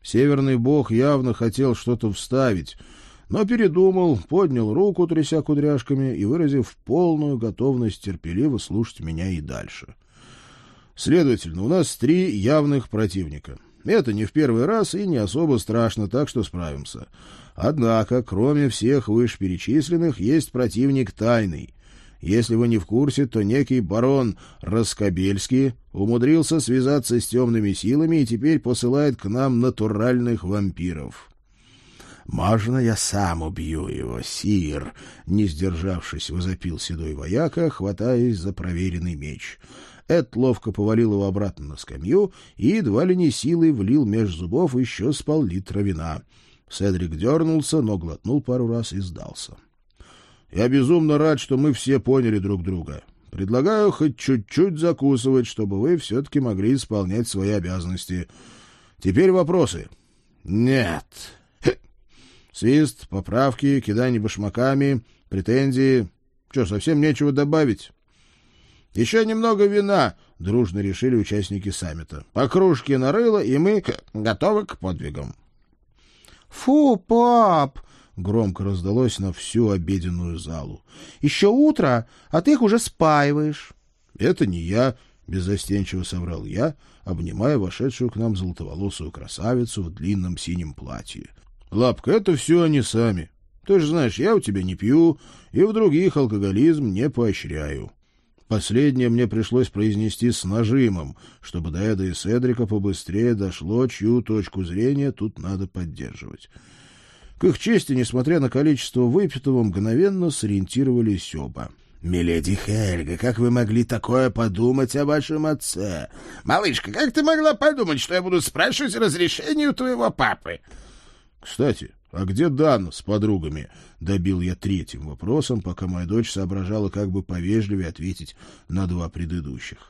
Северный бог явно хотел что-то вставить, но передумал, поднял руку, тряся кудряшками, и выразив полную готовность терпеливо слушать меня и дальше. Следовательно, у нас 3 явных противника. Это не в первый раз и не особо страшно, так что справимся. Однако, кроме всех вышеперечисленных, есть противник тайный. Если вы не в курсе, то некий барон Раскобельский умудрился связаться с темными силами и теперь посылает к нам натуральных вампиров. «Можно я сам убью его, сир?» — не сдержавшись, возопил седой вояка, хватаясь за проверенный меч. Эд ловко повалил его обратно на скамью и едва ли не силой влил меж зубов еще с пол-литра вина. Седрик дернулся, но глотнул пару раз и сдался. «Я безумно рад, что мы все поняли друг друга. Предлагаю хоть чуть-чуть закусывать, чтобы вы все-таки могли исполнять свои обязанности. Теперь вопросы?» «Нет». Свист, поправки, кидание башмаками, претензии. Что, совсем нечего добавить? «Еще немного вина», — дружно решили участники саммита. «По кружке нарыло, и мы готовы к подвигам». «Фу, пап!» — громко раздалось на всю обеденную залу. «Еще утро, а ты их уже спаиваешь». «Это не я», — беззастенчиво соврал я, обнимая вошедшую к нам золотоволосую красавицу в длинном синем платье. «Лапка, это все они сами. Ты же знаешь, я у тебя не пью, и в других алкоголизм не поощряю». Последнее мне пришлось произнести с нажимом, чтобы до Эда и Седрика побыстрее дошло, чью точку зрения тут надо поддерживать. К их чести, несмотря на количество выпитого, мгновенно сориентировались оба. «Миледи Хельга, как вы могли такое подумать о вашем отце? Малышка, как ты могла подумать, что я буду спрашивать разрешение у твоего папы?» «Кстати, а где Дан с подругами?» — добил я 3-м вопросом, пока моя дочь соображала, как бы повежливее ответить на 2 предыдущих.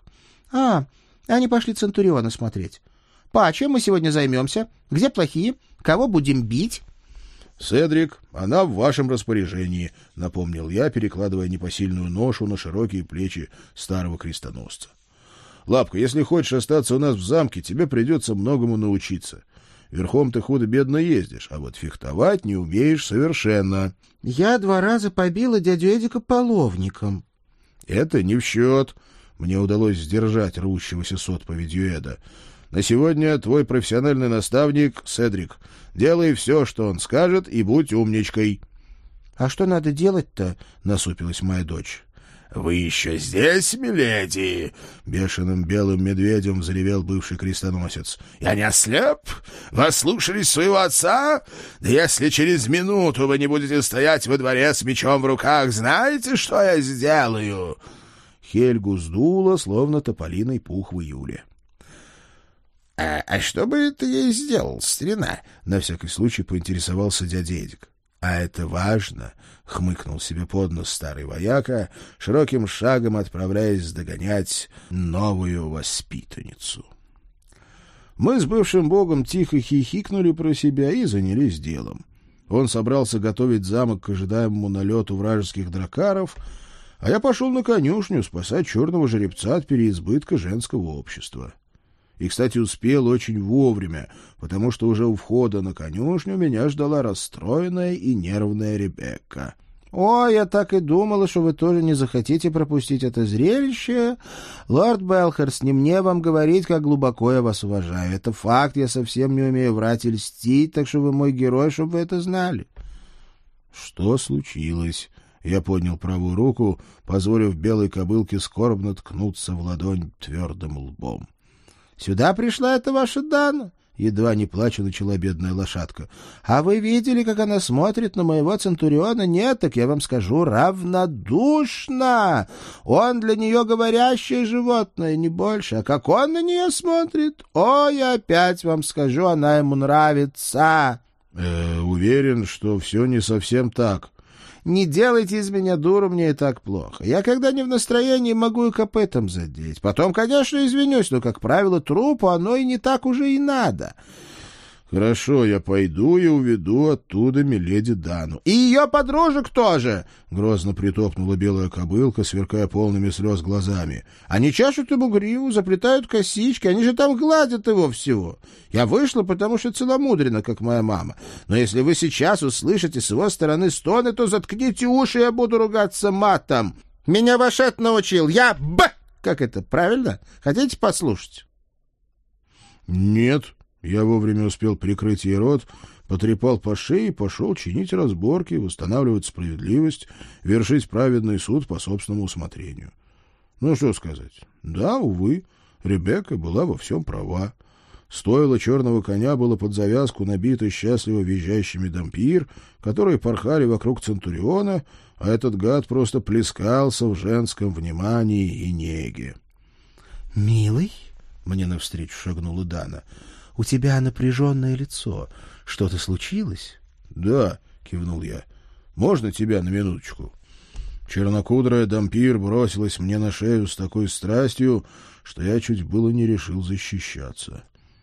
Они пошли Центуриона смотреть. Па, чем мы сегодня займемся? Где плохие? Кого будем бить?» «Седрик, она в вашем распоряжении», — напомнил я, перекладывая непосильную ношу на широкие плечи старого крестоносца. «Лапка, если хочешь остаться у нас в замке, тебе придется многому научиться. Верхом ты худо-бедно ездишь, а вот фехтовать не умеешь совершенно». «Я 2 раза побила дядю Эдика половником». «Это не в счет». Мне удалось сдержать рвущегося с отповедью Эда. «На сегодня твой профессиональный наставник Седрик. Делай все, что он скажет, и будь умничкой». «А что надо делать-то?» — насупилась моя дочь. «Вы еще здесь, миледи?» — бешеным белым медведем заревел бывший крестоносец. «Я не ослеп? Вы слушались своего отца? Да если через минуту вы не будете стоять во дворе с мечом в руках, знаете, что я сделаю?» Хельгу сдуло, словно тополиный пух в июле. «А что бы ты ей сделал, старина?» — на всякий случай поинтересовался дядя Эдик. «А это важно», — хмыкнул себе под нос старый вояка, широким шагом отправляясь догонять новую воспитанницу. Мы с бывшим богом тихо хихикнули про себя и занялись делом. Он собрался готовить замок к ожидаемому налету вражеских дракаров, а я пошел на конюшню спасать черного жеребца от переизбытка женского общества. И, кстати, успел очень вовремя, потому что уже у входа на конюшню меня ждала расстроенная и нервная Ребекка. «Ой, я так и думала, что вы тоже не захотите пропустить это зрелище. Лорд Белхерст, не мне вам говорить, как глубоко я вас уважаю. Это факт, я совсем не умею врать и льстить, так что вы мой герой, чтобы вы это знали». «Что случилось?» Я поднял правую руку, позволив белой кобылке скорбно ткнуться в ладонь твердым лбом. «Сюда пришла эта ваша Дана?» — едва не плача начала бедная лошадка. «А вы видели, как она смотрит на моего Центуриона? Нет, так я вам скажу, равнодушно. Он для нее говорящее животное, не больше. А как он на нее смотрит? О, я опять вам скажу, она ему нравится». Уверен, что все не совсем так. «Не делайте из меня дуру, мне и так плохо. Я, когда не в настроении, могу и копытом задеть. Потом, конечно, извинюсь, но, как правило, трупу оно и не так уже и надо». Хорошо, я пойду и уведу оттуда миледи Дану. — И ее подружек тоже! — грозно притопнула белая кобылка, сверкая полными слез глазами. — Они чешут ему гриву, заплетают косички, они же там гладят его всего. Я вышла, потому что целомудренно, как моя мама. Но если вы сейчас услышите с его стороны стоны, то заткните уши, я буду ругаться матом. Меня ваш Эд научил. Я Как это, правильно? Хотите послушать? — Нет. Я вовремя успел прикрыть ей рот, потрепал по шее и пошел чинить разборки, восстанавливать справедливость, вершить праведный суд по собственному усмотрению. Ну, что сказать. Да, увы, Ребекка была во всем права. Стойло черного коня было под завязку набито счастливо визжащими дампир, которые порхали вокруг Центуриона, а этот гад просто плескался в женском внимании и неге. — Милый, — мне навстречу шагнула Дана, — у тебя напряженное лицо. Что-то случилось? — Да, — кивнул я. — Можно тебя на минуточку? Чернокудрая дампир бросилась мне на шею с такой страстью, что я чуть было не решил защищаться.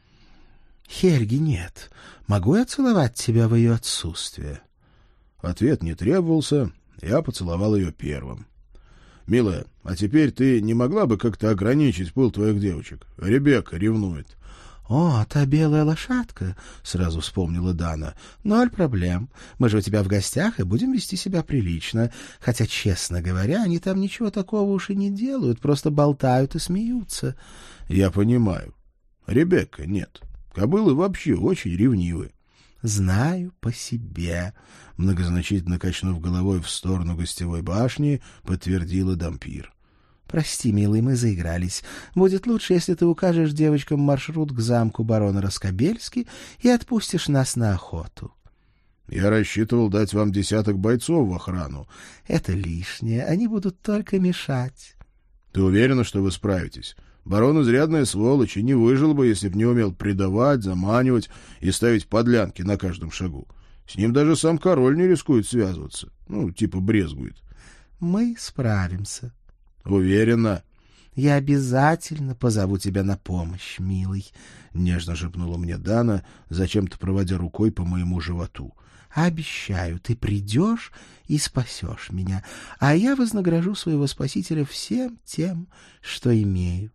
— Хельги нет. Могу я целовать тебя в ее отсутствие? Ответ не требовался, я поцеловал ее первым. — Милая, а теперь ты не могла бы как-то ограничить пыл твоих девочек? Ребекка ревнует. — «О, та белая лошадка!» — сразу вспомнила Дана. «Ноль проблем. Мы же у тебя в гостях и будем вести себя прилично. Хотя, честно говоря, они там ничего такого уж и не делают, просто болтают и смеются». «Я понимаю. Ребекка нет. Кобылы вообще очень ревнивы». «Знаю по себе», — многозначительно качнув головой в сторону гостевой башни, подтвердила дампир. «Прости, милый, мы заигрались. Будет лучше, если ты укажешь девочкам маршрут к замку барона Раскобельски и отпустишь нас на охоту». «Я рассчитывал дать вам 10 бойцов в охрану». «Это лишнее. Они будут только мешать». «Ты уверена, что вы справитесь? Барон изрядная сволочь и не выжил бы, если б не умел предавать, заманивать и ставить подлянки на каждом шагу. С ним даже сам король не рискует связываться. Ну, типа брезгует». «Мы справимся». «Уверена?» «Я обязательно позову тебя на помощь, милый», — нежно шепнула мне Дана, зачем-то проводя рукой по моему животу. «Обещаю, ты придешь и спасешь меня, а я вознагражу своего спасителя всем тем, что имею».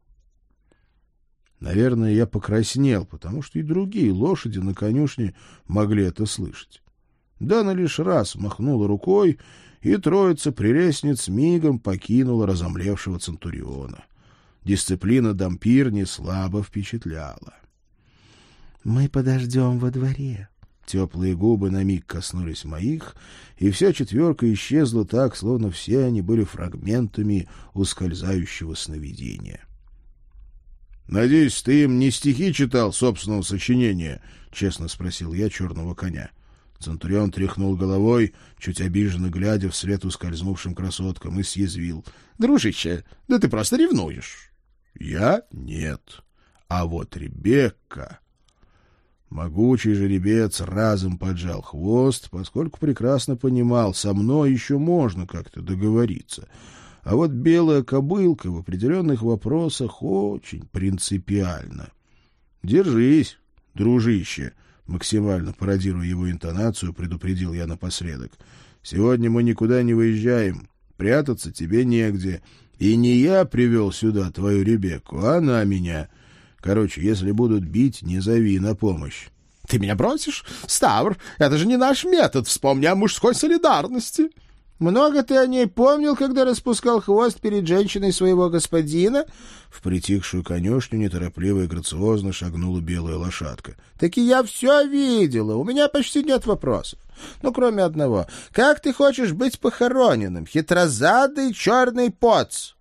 Наверное, я покраснел, потому что и другие лошади на конюшне могли это слышать. Дана лишь раз махнула рукой, и троица прелестниц мигом покинула разомлевшего Центуриона. Дисциплина дампир не слабо впечатляла. «Мы подождем во дворе». Теплые губы на миг коснулись моих, и вся четверка исчезла так, словно все они были фрагментами ускользающего сновидения. «Надеюсь, ты им не стихи читал собственного сочинения?» — честно спросил я черного коня. Центурион тряхнул головой, чуть обиженно глядя вслед ускользнувшим красоткам, и съязвил. — Дружище, да ты просто ревнуешь. — Я? Нет. А вот Ребекка... Могучий жеребец разом поджал хвост, поскольку прекрасно понимал, со мной еще можно как-то договориться. А вот белая кобылка в определенных вопросах очень принципиальна. — Держись, дружище! Максимально пародируя его интонацию, предупредил я напоследок. «Сегодня мы никуда не выезжаем. Прятаться тебе негде. И не я привел сюда твою Ребекку, а она меня. Короче, если будут бить, не зови на помощь». «Ты меня бросишь? Ставр, это же не наш метод. Вспомни о мужской солидарности». «Много ты о ней помнил, когда распускал хвост перед женщиной своего господина?» В притихшую конюшню неторопливо и грациозно шагнула белая лошадка. «Таки я все видела. У меня почти нет вопросов. Ну, кроме одного. Как ты хочешь быть похороненным, хитрозадый черный поц?»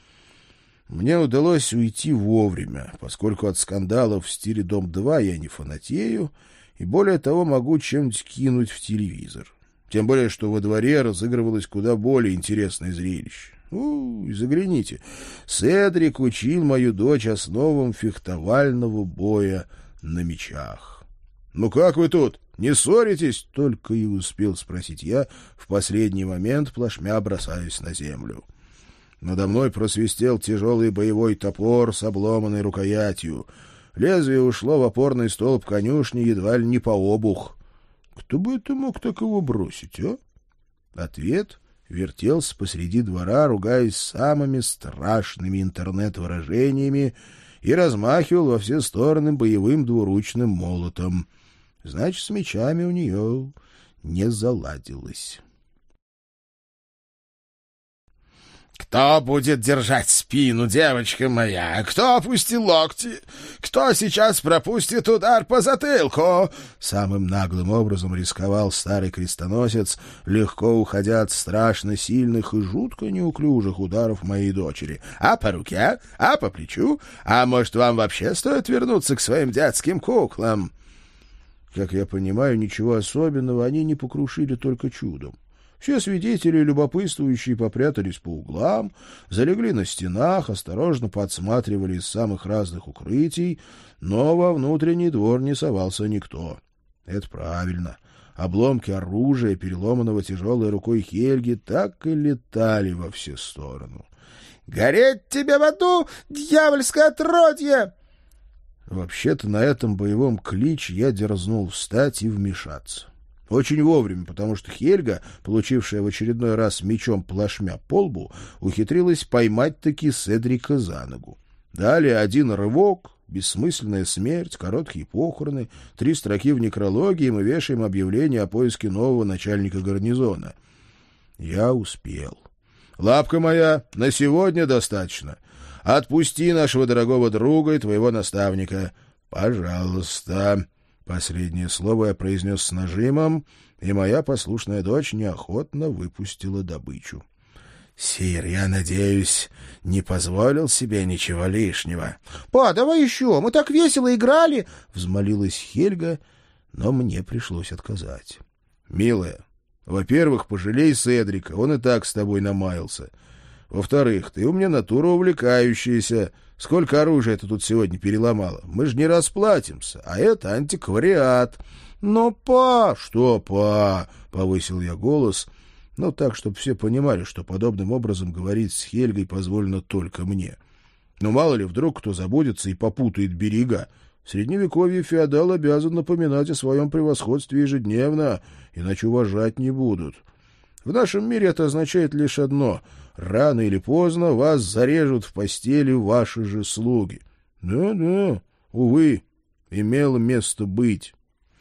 Мне удалось уйти вовремя, поскольку от скандалов в стиле «Дом-2» я не фанатею, и более того могу чем-нибудь кинуть в телевизор. Тем более, что во дворе разыгрывалось куда более интересное зрелище. Загляните. Седрик учил мою дочь основам фехтовального боя на мечах. — Ну как вы тут? Не ссоритесь? — только и успел спросить я, в последний момент плашмя бросаясь на землю. Надо мной просвистел тяжелый боевой топор с обломанной рукоятью. Лезвие ушло в опорный столб конюшни едва ли не по обух. Кто бы это мог так его бросить, а? Ответ вертелся посреди двора, ругаясь самыми страшными интернет-выражениями, и размахивал во все стороны боевым двуручным молотом. Значит, с мечами у нее не заладилось. «Кто будет держать спину, девочка моя? Кто опустил локти? Кто сейчас пропустит удар по затылку?» Самым наглым образом рисковал старый крестоносец, легко уходя от страшно сильных и жутко неуклюжих ударов моей дочери. «А по руке? А по плечу? А может, вам вообще стоит вернуться к своим детским куклам?» Как я понимаю, ничего особенного они не покрушили только чудом. Все свидетели, любопытствующие, попрятались по углам, залегли на стенах, осторожно подсматривали из самых разных укрытий, но во внутренний двор не совался никто. Это правильно. Обломки оружия, переломанного тяжелой рукой Хельги, так и летали во все стороны. «Гореть тебе в аду, дьявольское отродье!» Вообще-то на этом боевом клич я дерзнул встать и вмешаться. Очень вовремя, потому что Хельга, получившая в очередной раз мечом плашмя по лбу, ухитрилась поймать-таки Седрика за ногу. Далее один рывок, бессмысленная смерть, короткие похороны, 3 строки в некрологии, и мы вешаем объявление о поиске нового начальника гарнизона. Я успел. «Лапка моя, на сегодня достаточно. Отпусти нашего дорогого друга и твоего наставника. Пожалуйста». Последнее слово я произнес с нажимом, и моя послушная дочь неохотно выпустила добычу. «Сир, я надеюсь, не позволил себе ничего лишнего». «Па, давай еще, мы так весело играли!» — взмолилась Хельга, но мне пришлось отказать. «Милая, во-первых, пожалей Седрика, он и так с тобой намаялся. Во-вторых, ты у меня натура увлекающаяся. Сколько оружия ты тут сегодня переломала? Мы же не расплатимся, а это антиквариат». «Но, па...» «Что, па?» — повысил я голос, но так, чтобы все понимали, что подобным образом говорить с Хельгой позволено только мне. Но мало ли, вдруг кто забудется и попутает берега. В Средневековье феодал обязан напоминать о своем превосходстве ежедневно, иначе уважать не будут. В нашем мире это означает лишь одно — рано или поздно вас зарежут в постели ваши же слуги. Да-да, увы, имело место быть.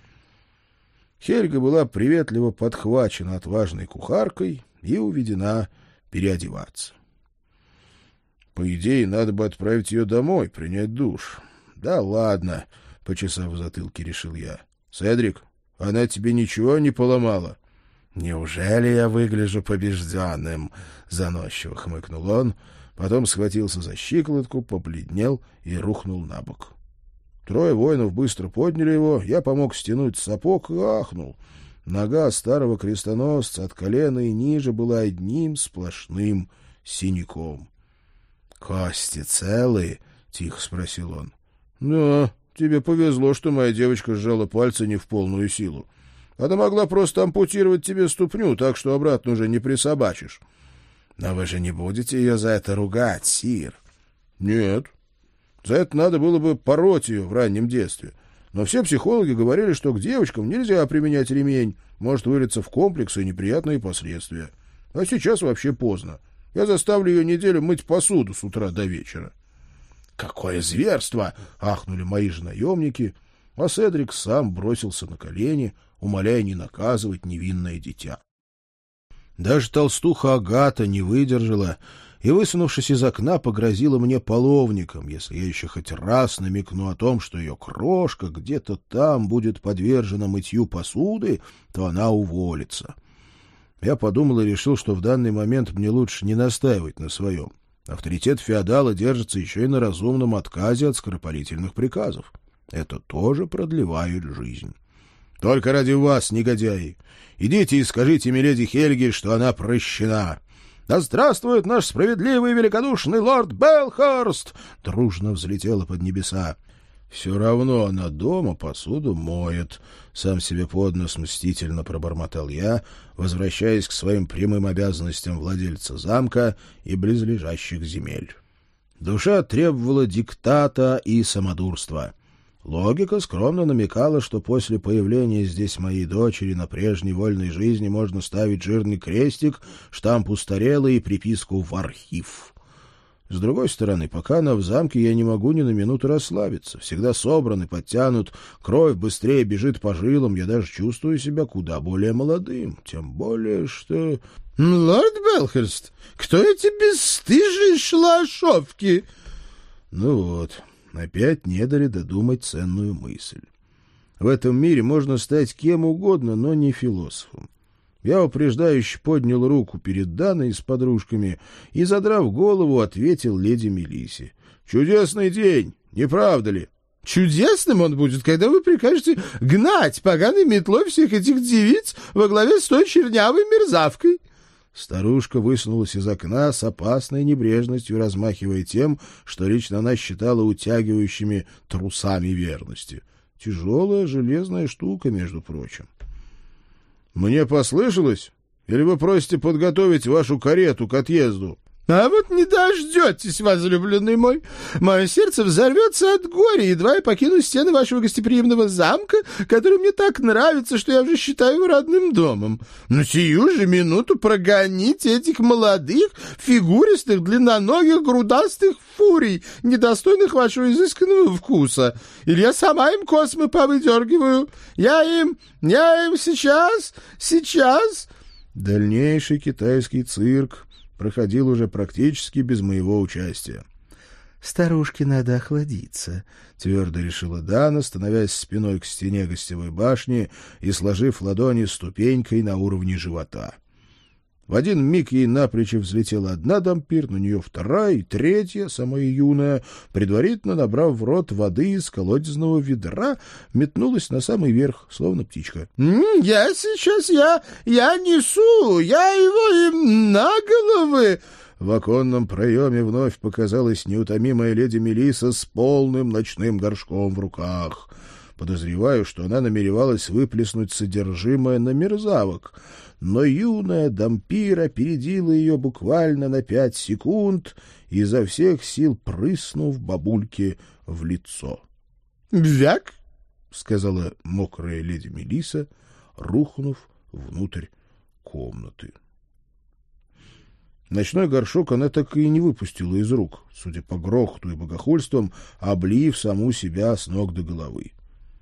Хельга была приветливо подхвачена отважной кухаркой и уведена переодеваться. По идее, надо бы отправить ее домой, принять душ. Да ладно, почесав в затылке, решил я. Седрик, она тебе ничего не поломала? «Неужели я выгляжу побежденным?» — заносчиво хмыкнул он, потом схватился за щиколотку, побледнел и рухнул на бок. 3 воинов быстро подняли его, я помог стянуть сапог и ахнул. Нога старого крестоносца от колена и ниже была одним сплошным синяком. «Кости целые?» — тихо спросил он. «Да, тебе повезло, что моя девочка сжала пальцы не в полную силу. Она могла просто ампутировать тебе ступню, так что обратно уже не присобачишь». «Но вы же не будете ее за это ругать, сир?» «Нет. За это надо было бы пороть ее в раннем детстве. Но все психологи говорили, что к девочкам нельзя применять ремень, может вылиться в комплексы и неприятные последствия. А сейчас вообще поздно. Я заставлю ее неделю мыть посуду с утра до вечера». «Какое зверство!» — ахнули мои же наемники, а Седрик сам бросился на колени, умоляя не наказывать невинное дитя. Даже толстуха Агата не выдержала и, высунувшись из окна, погрозила мне половником, если я еще хоть раз намекну о том, что ее крошка где-то там будет подвержена мытью посуды, то она уволится. Я подумал и решил, что в данный момент мне лучше не настаивать на своем. Авторитет феодала держится еще и на разумном отказе от скоропалительных приказов. Это тоже продлевает жизнь. Только ради вас, негодяи, идите и скажите миледи Хельге, что она прощена. Да здравствует наш справедливый и великодушный лорд Белхорст! Дружно взлетела под небеса. Все равно она дома посуду моет. Сам себе под нос мстительно пробормотал я, возвращаясь к своим прямым обязанностям владельца замка и близлежащих земель. Душа требовала диктата и самодурства. Логика скромно намекала, что после появления здесь моей дочери на прежней вольной жизни можно ставить жирный крестик, штамп устарелый и приписку «в архив». С другой стороны, пока она в замке, я не могу ни на минуту расслабиться. Всегда собран и подтянут, кровь быстрее бежит по жилам, я даже чувствую себя куда более молодым. Тем более, что... — Лорд Белхерст, кто эти бесстыжие шлашовки? Ну вот, опять не дали додумать ценную мысль. В этом мире можно стать кем угодно, но не философом. Я упреждающе поднял руку перед Даной с подружками и, задрав голову, ответил леди Мелиссе. — Чудесный день, не правда ли? — Чудесным он будет, когда вы прикажете гнать поганой метлой всех этих девиц во главе с той чернявой мерзавкой. Старушка высунулась из окна с опасной небрежностью, размахивая тем, что лично она считала утягивающими трусами верности. Тяжелая железная штука, между прочим. — Мне послышалось? Или вы просите подготовить вашу карету к отъезду? — А вот не дождетесь, возлюбленный мой. Мое сердце взорвется от горя, едва я покину стены вашего гостеприимного замка, который мне так нравится, что я уже считаю его родным домом. Но сию же минуту прогоните этих молодых, фигуристых, длинноногих, грудастых фурий, недостойных вашего изысканного вкуса. Или я сама им космы повыдергиваю. Я им сейчас... Дальнейший китайский цирк проходил уже практически без моего участия. — Старушке надо охладиться, — твердо решила Дана, становясь спиной к стене гостевой башни и сложив ладони ступенькой на уровне живота. В один миг ей на плечи взлетела одна дампир, на нее вторая и третья, самая юная, предварительно набрав в рот воды из колодезного ведра, метнулась на самый верх, словно птичка. — Я несу, я его им на головы! В оконном проеме вновь показалась неутомимая леди Мелисса с полным ночным горшком в руках. Подозреваю, что она намеревалась выплеснуть содержимое на мерзавок, но юная дампир опередила ее буквально на 5 секунд, изо всех сил прыснув бабульке в лицо. «Вяк!» — сказала мокрая леди Мелисса, рухнув внутрь комнаты. Ночной горшок она так и не выпустила из рук, судя по грохоту и богохульствам, облив саму себя с ног до головы.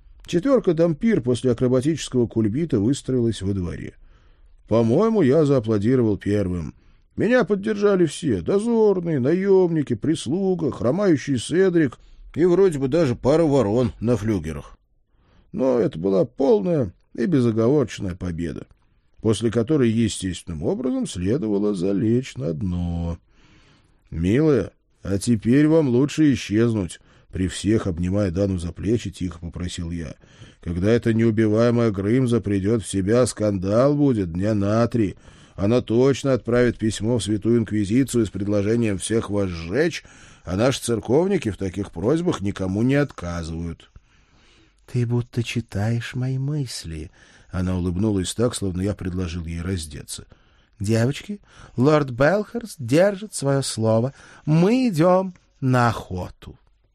4 дампир после акробатического кульбита выстроилась во дворе. По-моему, я зааплодировал первым. Меня поддержали все — дозорные, наемники, прислуга, хромающий Седрик и вроде бы даже пара ворон на флюгерах. Но это была полная и безоговорочная победа, после которой естественным образом следовало залечь на дно. — Милая, а теперь вам лучше исчезнуть. При всех, обнимая Дану за плечи, тихо попросил я. Когда эта неубиваемая Грымза придет в себя, скандал будет дня на 3. Она точно отправит письмо в Святую Инквизицию с предложением всех вас сжечь, а наши церковники в таких просьбах никому не отказывают. — Ты будто читаешь мои мысли. Она улыбнулась так, словно я предложил ей раздеться. — Девочки, лорд Белхерст держит свое слово. Мы идем на охоту.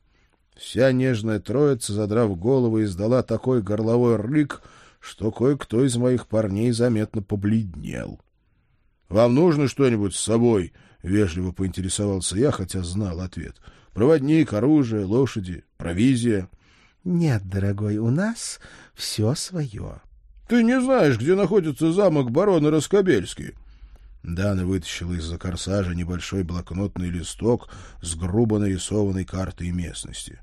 Вся нежная троица, задрав голову, издала такой горловой рык, что кое-кто из моих парней заметно побледнел. — Вам нужно что-нибудь с собой? — вежливо поинтересовался я, хотя знал ответ. — Проводник, оружие, лошади, провизия? — Нет, дорогой, у нас все свое. — Ты не знаешь, где находится замок барона Раскобельский? Дана вытащила из-за корсажа небольшой блокнотный листок с грубо нарисованной картой местности.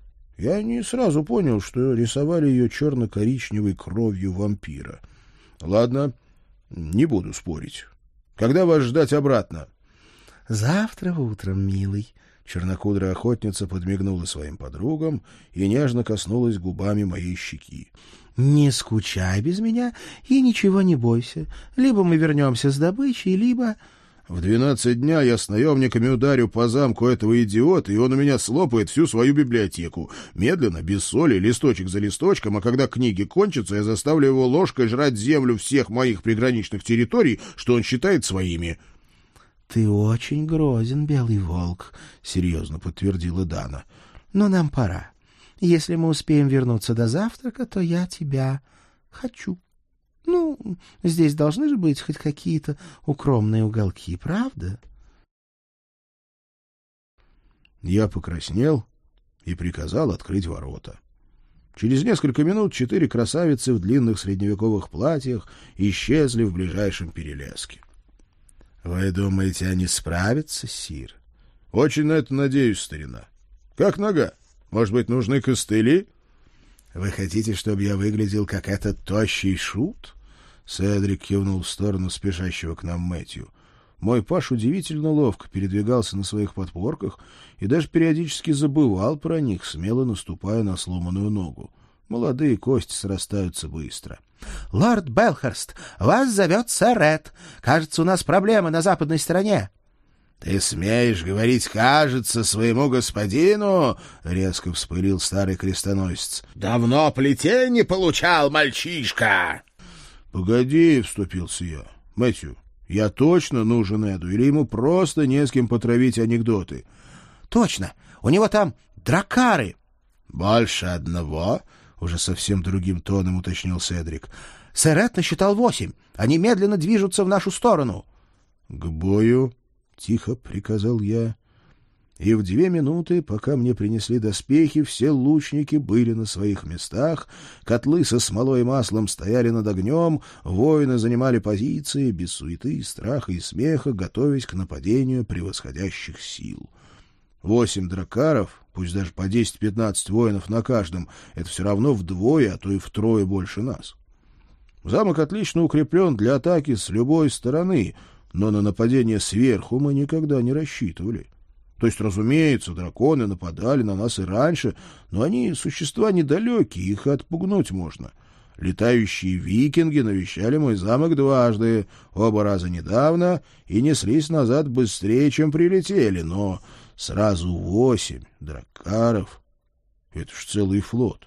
Я не сразу понял, что рисовали ее черно-коричневой кровью вампира. Ладно, не буду спорить. Когда вас ждать обратно? — Завтра утром, милый. Чернокудрая охотница подмигнула своим подругам и нежно коснулась губами моей щеки. — Не скучай без меня и ничего не бойся. Либо мы вернемся с добычей, либо... В 12 дня я с наемниками ударю по замку этого идиота, и он у меня слопает всю свою библиотеку. Медленно, без соли, листочек за листочком, а когда книги кончатся, я заставлю его ложкой жрать землю всех моих приграничных территорий, что он считает своими. — Ты очень грозен, Белый Волк, — серьезно подтвердила Дана. — Но нам пора. Если мы успеем вернуться до завтрака, то я тебя хочу. Ну, здесь должны же быть хоть какие-то укромные уголки, правда? Я покраснел и приказал открыть ворота. Через несколько минут 4 красавицы в длинных средневековых платьях исчезли в ближайшем перелеске. — Вы думаете, они справятся, сир? — Очень на это надеюсь, старина. — Как нога? Может быть, нужны костыли? — Вы хотите, чтобы я выглядел, как этот тощий шут? Седрик кивнул в сторону спешащего к нам Мэтью. Мой паж удивительно ловко передвигался на своих подпорках и даже периодически забывал про них, смело наступая на сломанную ногу. Молодые кости срастаются быстро. — Лорд Белхерст, вас зовет сэр Эд. Кажется, у нас проблемы на западной стороне. — Ты смеешь говорить «кажется» своему господину? — резко вспылил старый крестоносец. — Давно плетей не получал, мальчишка! — Погоди, — вступился я. — Мэтью, я точно нужен Эду, или ему просто не с кем потравить анекдоты? — Точно, у него там драккары. — Больше одного? — уже совсем другим тоном уточнил Седрик. — Сэр Эд насчитал 8. Они медленно движутся в нашу сторону. — К бою, — тихо приказал я. И в 2 минуты, пока мне принесли доспехи, все лучники были на своих местах, котлы со смолой и маслом стояли над огнем, воины занимали позиции, без суеты, страха и смеха, готовясь к нападению превосходящих сил. 8 драккаров, пусть даже по 10-15 воинов на каждом, это все равно вдвое, а то и втрое больше нас. Замок отлично укреплен для атаки с любой стороны, но на нападение сверху мы никогда не рассчитывали. То есть, разумеется, драконы нападали на нас и раньше, но они существа недалекие, их отпугнуть можно. Летающие викинги навещали мой замок 2, 2 раза недавно, и неслись назад быстрее, чем прилетели, но сразу 8 драккаров — это ж целый флот.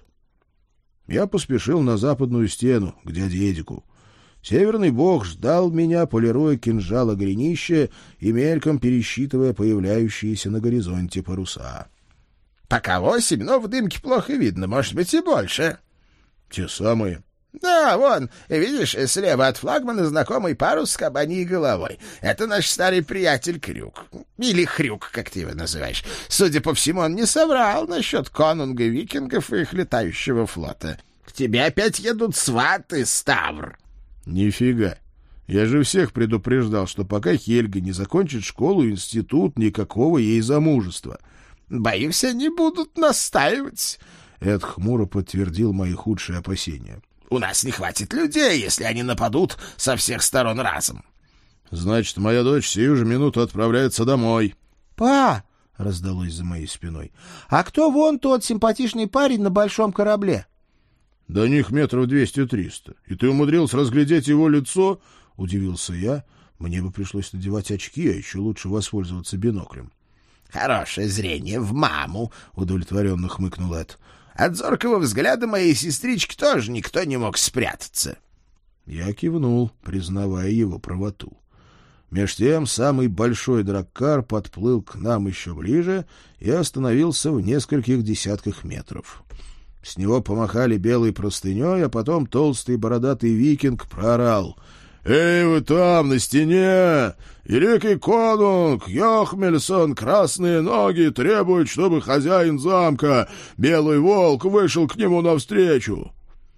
Я поспешил на западную стену, к дяде Эдику. Северный бог ждал меня, полируя кинжал о голенище и мельком пересчитывая появляющиеся на горизонте паруса. — Пока 8, но в дымке плохо видно, может быть, и больше. — Те самые. — Да, вон, видишь, слева от флагмана знакомый парус с кабаньей головой. Это наш старый приятель Крюк. Или Хрюк, как ты его называешь. Судя по всему, он не соврал насчет конунга викингов и их летающего флота. К тебе опять едут сваты, Ставр. Нифига. Я же всех предупреждал, что пока Хельга не закончит школу и институт, никакого ей замужества. Боюсь, они будут настаивать. Эд хмуро подтвердил мои худшие опасения. У нас не хватит людей, если они нападут со всех сторон разом. Значит, моя дочь сию же минуту отправляется домой. Па! — раздалось за моей спиной. — А кто вон тот симпатичный парень на большом корабле? До них 200-300 метров. И ты умудрился разглядеть его лицо? — удивился я. Мне бы пришлось надевать очки, а еще лучше воспользоваться биноклем. — Хорошее зрение в маму, — удовлетворенно хмыкнул Эд. — От зоркого взгляда моей сестрички тоже никто не мог спрятаться. Я кивнул, признавая его правоту. Меж тем самый большой драккар подплыл к нам еще ближе и остановился в нескольких десятках метров. С него помахали белой простыней, а потом толстый бородатый викинг проорал: «Эй, вы там, на стене! Великий конунг Йохмельсон, красные ноги, требует, чтобы хозяин замка, белый волк, вышел к нему навстречу!»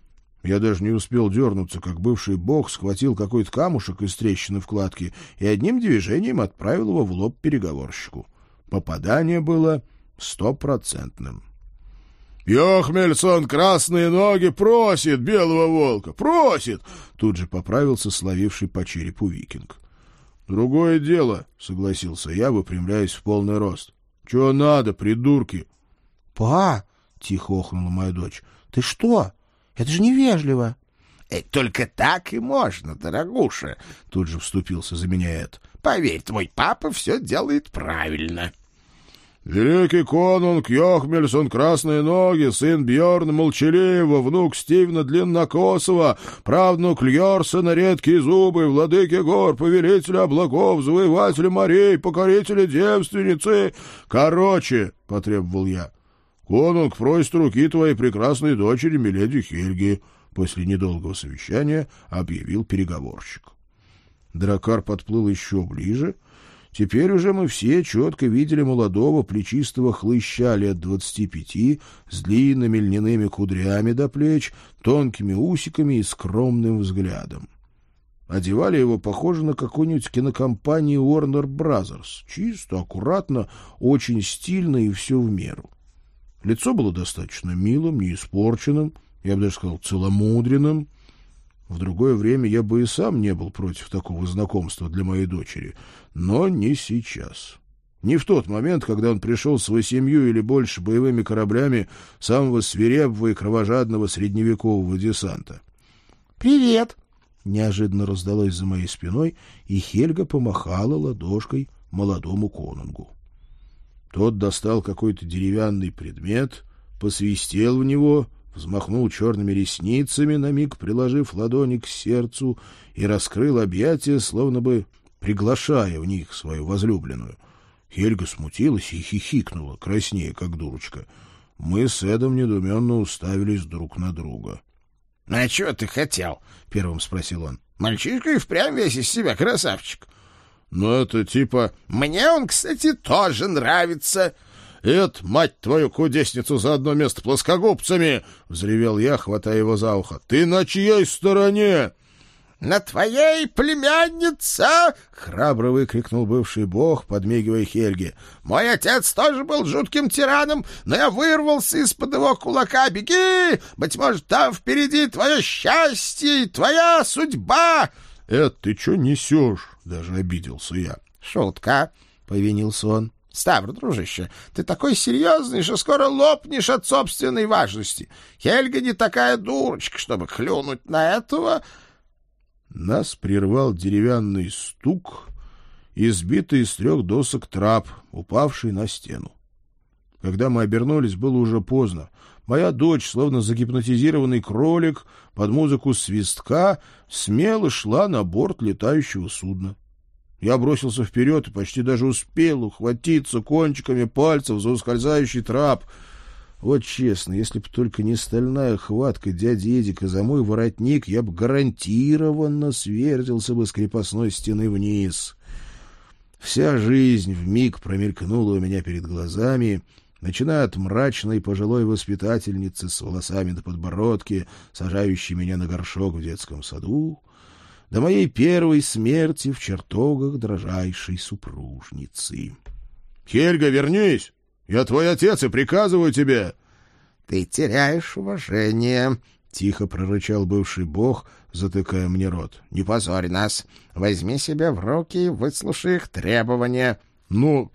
Я даже не успел дернуться, как бывший бог схватил какой-то камушек из трещины вкладки и одним движением отправил его в лоб переговорщику. Попадание было 100%. «Йохмельсон, красные ноги, просит белого волка! Просит!» Тут же поправился словивший по черепу викинг. «Другое дело», — согласился я, выпрямляясь в полный рост. «Чего надо, придурки?» «Па!» — тихо охнула моя дочь. «Ты что? Это же невежливо!» «Только так и можно, дорогуша!» — тут же вступился за меня Эд. «Поверь, твой папа все делает правильно!» «Великий конунг Йохмельсон, красные ноги, сын Бьорна Молчаливого, внук Стивена Длиннокосова, правнук Льорсена Редкие Зубы, владыки гор, повелителя облаков, завоевателя морей, покорителя девственницы...» «Короче», — потребовал я, — Конунг просит руки твоей прекрасной дочери, миледи Хельги, — после недолгого совещания объявил переговорщик. Драккар подплыл еще ближе. Теперь уже мы все четко видели молодого плечистого хлыща лет 25 с длинными льняными кудрями до плеч, тонкими усиками и скромным взглядом. Одевали его, похоже, на какую-нибудь кинокомпанию Warner Brothers. Чисто, аккуратно, очень стильно и все в меру. Лицо было достаточно милым, не испорченным, я бы даже сказал, целомудренным. В другое время я бы и сам не был против такого знакомства для моей дочери, но не сейчас. Не в тот момент, когда он пришел с 8 или больше боевыми кораблями самого свирепого и кровожадного средневекового десанта. «Привет!» — неожиданно раздалось за моей спиной, и Хельга помахала ладошкой молодому конунгу. Тот достал какой-то деревянный предмет, посвистел в него, взмахнул черными ресницами, на миг приложив ладони к сердцу, и раскрыл объятия, словно бы приглашая в них свою возлюбленную. Хельга смутилась и хихикнула, краснея, как дурочка. Мы с Эдом недоуменно уставились друг на друга. — А чего ты хотел? — первым спросил он. — Мальчишка и впрямь весь из себя красавчик. — Ну, это типа... — Мне он, кстати, тоже нравится. — Это, мать твою, кудесницу за одно место плоскогубцами! — взревел я, хватая его за ухо. — Ты на чьей стороне? — На твоей, племянница! — храбро выкрикнул бывший бог, подмигивая Хельге. — Мой отец тоже был жутким тираном, но я вырвался из-под его кулака. Беги! Быть может, там впереди твое счастье и твоя судьба! — Это ты что несешь? — даже обиделся я. — Шутка, — повинился он. — Ставр, дружище, ты такой серьезный, что скоро лопнешь от собственной важности. Хельга не такая дурочка, чтобы клюнуть на этого... Нас прервал деревянный стук и сбитый из 3 досок трап, упавший на стену. Когда мы обернулись, было уже поздно. Моя дочь, словно загипнотизированный кролик, под музыку свистка, смело шла на борт летающего судна. Я бросился вперед и почти даже успел ухватиться кончиками пальцев за ускользающий трап. Вот честно, если бы только не стальная хватка дяди Эдика за мой воротник, я бы гарантированно сверзился бы с крепостной стены вниз. Вся жизнь вмиг промелькнула у меня перед глазами, начиная от мрачной пожилой воспитательницы с волосами до подбородки, сажающей меня на горшок в детском саду, до моей первой смерти в чертогах дрожайшей супружницы. — Хельга, вернись! Я твой отец и приказываю тебе! — Ты теряешь уважение, — тихо прорычал бывший бог, затыкая мне рот. — Не позорь нас. Возьми себя в руки и выслушай их требования. — Ну,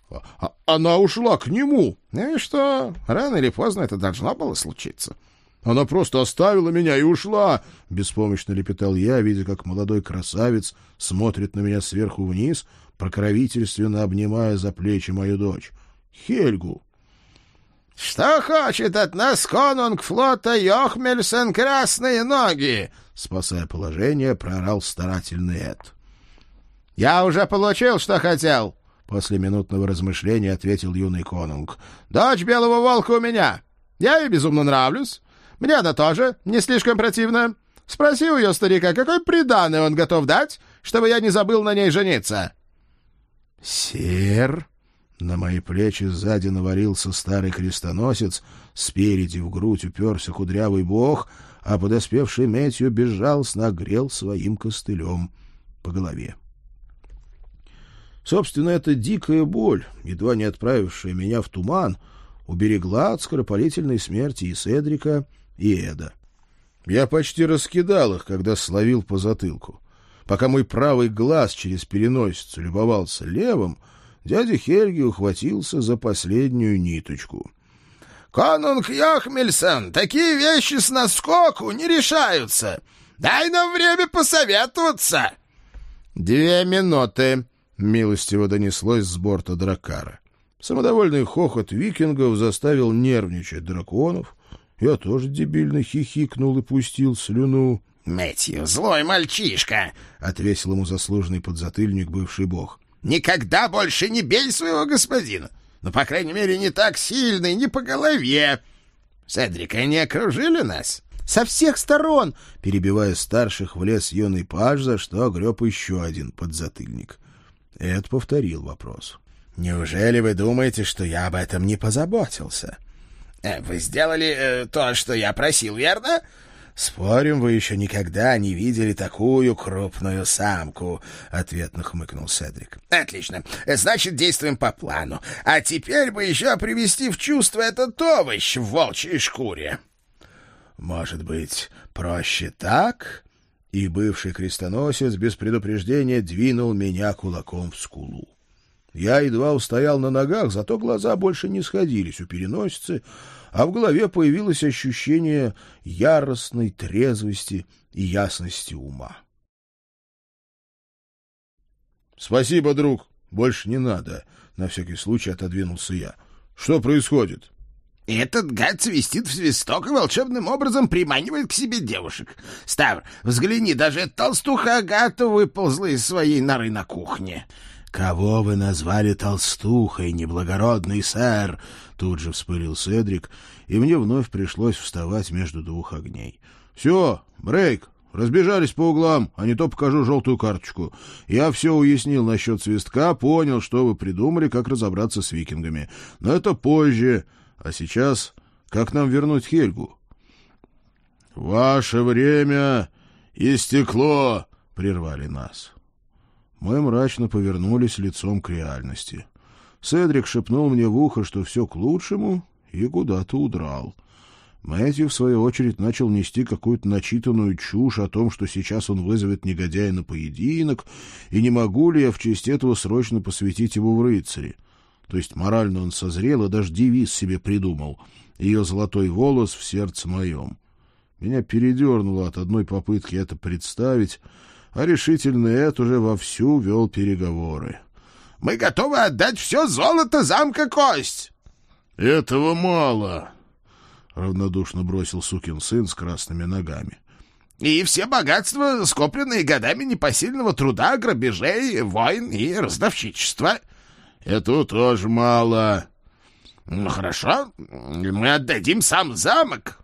она ушла к нему. — Ну и что? Рано или поздно это должно было случиться. — Она просто оставила меня и ушла, — беспомощно лепетал я, видя, как молодой красавец смотрит на меня сверху вниз, покровительственно обнимая за плечи мою дочь. Хельгу. — Что хочет от нас конунг флота Йохмельсен Красные Ноги? — спасая положение, проорал старательный Эд. — Я уже получил, что хотел, — после минутного размышления ответил юный конунг. — Дочь Белого Волка у меня. Я ей безумно нравлюсь. Мне она тоже не слишком противна. Спроси у ее старика, какой приданое он готов дать, чтобы я не забыл на ней жениться. — Сер... На мои плечи сзади навалился старый крестоносец, спереди в грудь уперся кудрявый бог, а подоспевший Мэтью безжалостно огрел своим костылем по голове. Собственно, эта дикая боль, едва не отправившая меня в туман, уберегла от скоропалительной смерти и Седрика, и Эда. Я почти раскидал их, когда словил по затылку. Пока мой правый глаз через переносицу любовался левым, дядя Хельги ухватился за последнюю ниточку. — Конунг Йохмельсон, такие вещи с наскоку не решаются. Дай нам время посоветоваться. — 2 минуты, — милостиво донеслось с борта Драккара. Самодовольный хохот викингов заставил нервничать драконов. Я тоже дебильно хихикнул и пустил слюну. — Мэтью, злой мальчишка, — отвесил ему заслуженный подзатыльник бывший бог. — Никогда больше не бей своего господина. Ну, по крайней мере, не так сильно и не по голове. Седрик, они окружили нас? — Со всех сторон! — перебивая старших, влез юный паж, за что огреб еще один подзатыльник. Эд повторил вопрос. — Неужели вы думаете, что я об этом не позаботился? Вы сделали то, что я просил, верно? — Спорим, вы еще никогда не видели такую крупную самку, — ответно хмыкнул Седрик. — Отлично. Значит, действуем по плану. А теперь бы еще привести в чувство этот овощ в волчьей шкуре. — Может быть, проще так? И бывший крестоносец без предупреждения двинул меня кулаком в скулу. Я едва устоял на ногах, зато глаза больше не сходились у переносицы, а в голове появилось ощущение яростной трезвости и ясности ума. — Спасибо, друг, больше не надо, — на всякий случай отодвинулся я. — Что происходит? — Этот гад свистит в свисток и волшебным образом приманивает к себе девушек. Ставр, взгляни, даже толстуха Агата выползла из своей норы на кухне. — Кого вы назвали толстухой, неблагородный сэр? Тут же вспылил Седрик, и мне вновь пришлось вставать между двух огней. — Все, брейк, разбежались по углам, а не то покажу желтую карточку. Я все уяснил насчет свистка, понял, что вы придумали, как разобраться с викингами. Но это позже. А сейчас как нам вернуть Хельгу? — Ваше время истекло, — прервали нас. Мы мрачно повернулись лицом к реальности. Седрик шепнул мне в ухо, что все к лучшему, и куда-то удрал. Мэтью, в свою очередь, начал нести какую-то начитанную чушь о том, что сейчас он вызовет негодяя на поединок, и не могу ли я в честь этого срочно посвятить его в рыцари. То есть морально он созрел и даже девиз себе придумал: «Ее золотой волос в сердце моем». Меня передернуло от одной попытки это представить, а решительный Эд уже вовсю вел переговоры. — Мы готовы отдать все золото замка Кость! — Этого мало, — равнодушно бросил сукин сын с красными ногами. — И все богатства, скопленные годами непосильного труда, грабежей, войн и ростовщичества. — Этого тоже мало. — Ну, хорошо, мы отдадим сам замок.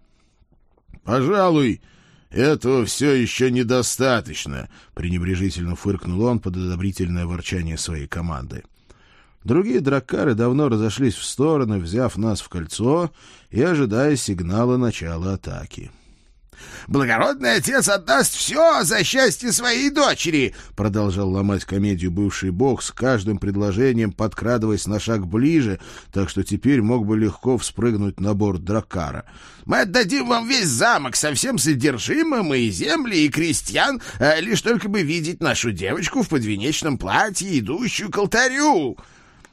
— Пожалуй, этого все еще недостаточно, — пренебрежительно фыркнул он под одобрительное ворчание своей команды. Другие драккары давно разошлись в стороны, взяв нас в кольцо и ожидая сигнала начала атаки. — Благородный отец отдаст все за счастье своей дочери, — продолжал ломать комедию бывший бог, с каждым предложением подкрадываясь на шаг ближе, так что теперь мог бы легко вспрыгнуть на борт драккара. — Мы отдадим вам весь замок со всем содержимым, и земли, и крестьян, лишь только бы видеть нашу девочку в подвенечном платье, идущую к алтарю. —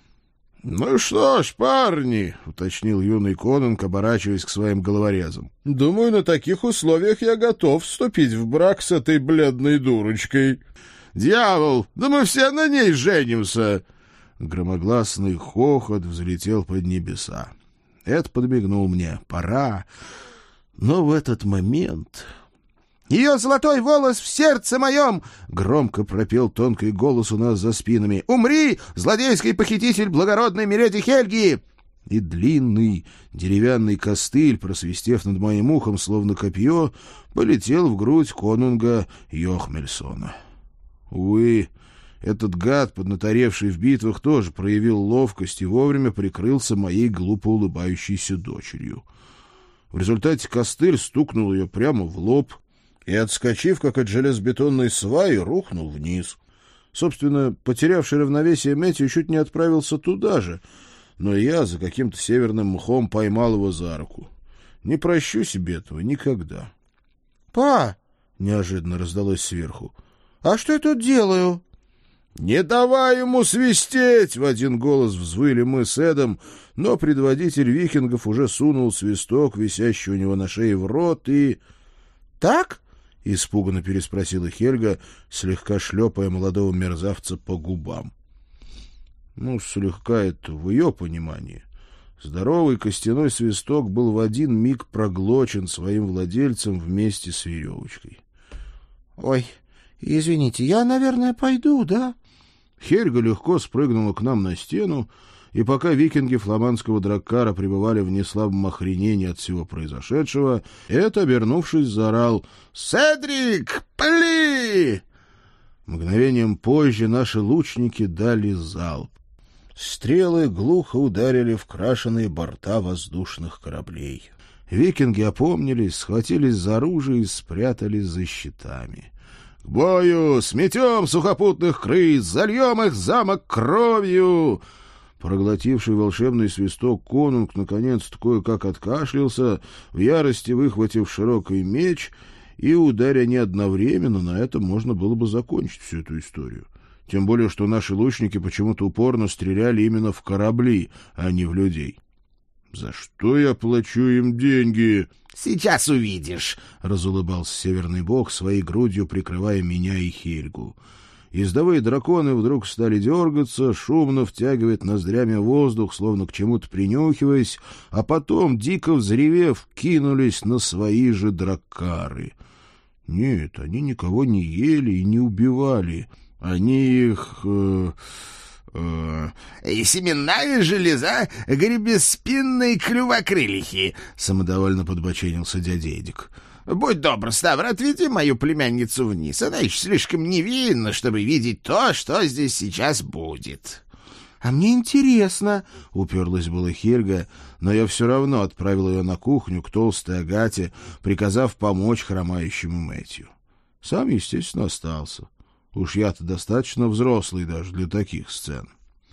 Ну что ж, парни, — уточнил юный конунг, оборачиваясь к своим головорезам, — думаю, на таких условиях я готов вступить в брак с этой бледной дурочкой. — Дьявол, да мы все на ней женимся! Громогласный хохот взлетел под небеса. Эд подмигнул мне. Пора. Но в этот момент... «Ее золотой волос в сердце моем!» — громко пропел тонкий голос у нас за спинами. «Умри, злодейский похититель благородной миледи Хельги!» И длинный деревянный костыль, просвистев над моим ухом, словно копье, полетел в грудь конунга Йохмельсона. Увы, этот гад, поднаторевший в битвах, тоже проявил ловкость и вовремя прикрылся моей глупо улыбающейся дочерью. В результате костыль стукнул ее прямо в лоб и, отскочив, как от железобетонной сваи, рухнул вниз. Собственно, потерявший равновесие Мэтью чуть не отправился туда же, но я за каким-то северным мхом поймал его за руку. Не прощу себе этого никогда. — Па! — неожиданно раздалось сверху. — А что я тут делаю? — Не давай ему свистеть! — в один голос взвыли мы с Эдом, но предводитель викингов уже сунул свисток, висящий у него на шее, в рот, и... — Так? — испуганно переспросила Хельга, слегка шлепая молодого мерзавца по губам. Ну, слегка это в ее понимании. Здоровый костяной свисток был в один миг проглочен своим владельцем вместе с веревочкой. — Ой, извините, я, наверное, пойду, да? Хельга легко спрыгнула к нам на стену и пока викинги фламандского драккара пребывали в неслабом охренении от всего произошедшего, Эд, обернувшись, заорал: «Седрик, пали!» Мгновением позже наши лучники дали залп. Стрелы глухо ударили в крашеные борта воздушных кораблей. Викинги опомнились, схватились за оружие и спрятались за щитами. «К бою! Сметем сухопутных крыс! Зальем их замок кровью!» Проглотивший волшебный свисток конунг наконец-то кое-как откашлялся, в ярости выхватив широкий меч, и, ударя не одновременно, на этом можно было бы закончить всю эту историю. Тем более, что наши лучники почему-то упорно стреляли именно в корабли, а не в людей. «За что я плачу им деньги?» «Сейчас увидишь», — разулыбался северный бог, своей грудью прикрывая меня и Хельгу. Ездовые драконы вдруг стали дергаться, шумно втягивать ноздрями воздух, словно к чему-то принюхиваясь, а потом, дико взревев, кинулись на свои же драккары. Нет, они никого не ели и не убивали. Они их... «Семенная железа гребеспинной клювокрылихи», — самодовольно подбоченился дядя Эдик. «Будь добр, Ставр, отведи мою племянницу вниз. Она еще слишком невинна, чтобы видеть то, что здесь сейчас будет». «А мне интересно», — уперлась была Хельга, но я все равно отправил ее на кухню к толстой Агате, приказав помочь хромающему Мэтью. Сам, естественно, остался. Уж я-то достаточно взрослый даже для таких сцен.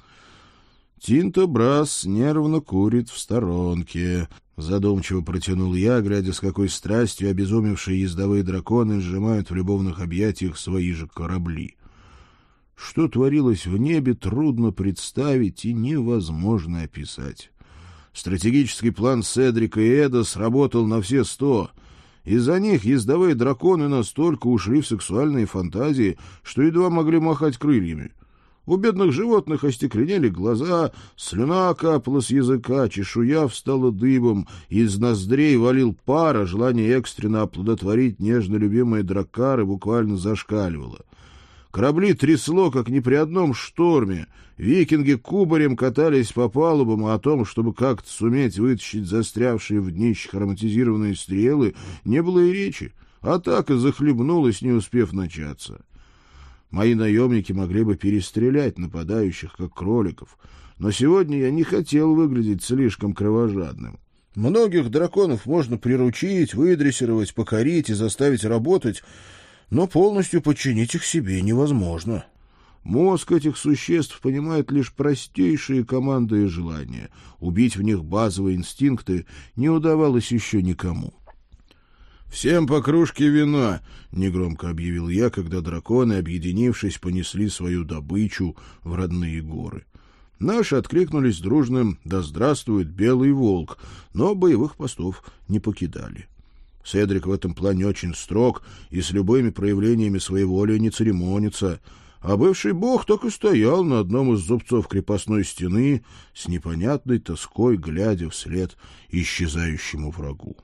Тинто Брас нервно курит в сторонке. Задумчиво протянул я, глядя, с какой страстью обезумевшие ездовые драконы сжимают в любовных объятиях свои же корабли. Что творилось в небе, трудно представить и невозможно описать. Стратегический план Седрика и Эда сработал на все 100. Из-за них ездовые драконы настолько ушли в сексуальные фантазии, что едва могли махать крыльями. У бедных животных остекленели глаза, слюна капала с языка, чешуя встала дыбом, из ноздрей валил пар, а желание экстренно оплодотворить нежно любимые драккары буквально зашкаливало. Корабли трясло, как ни при одном шторме. Викинги кубарем катались по палубам, а о том, чтобы как-то суметь вытащить застрявшие в днище хроматизированные стрелы, не было и речи. Атака захлебнулась, не успев начаться. Мои наемники могли бы перестрелять нападающих, как кроликов, но сегодня я не хотел выглядеть слишком кровожадным. Многих драконов можно приручить, выдрессировать, покорить и заставить работать, но полностью подчинить их себе невозможно. Мозг этих существ понимает лишь простейшие команды и желания. Убить в них базовые инстинкты не удавалось еще никому. «Всем по кружке вина!» — негромко объявил я, когда драконы, объединившись, понесли свою добычу в родные горы. Наши откликнулись дружным «Да здравствует белый волк!», но боевых постов не покидали. Седрик в этом плане очень строг и с любыми проявлениями своеволия не церемонится, а бывший бог так и стоял на одном из зубцов крепостной стены с непонятной тоской, глядя вслед исчезающему врагу.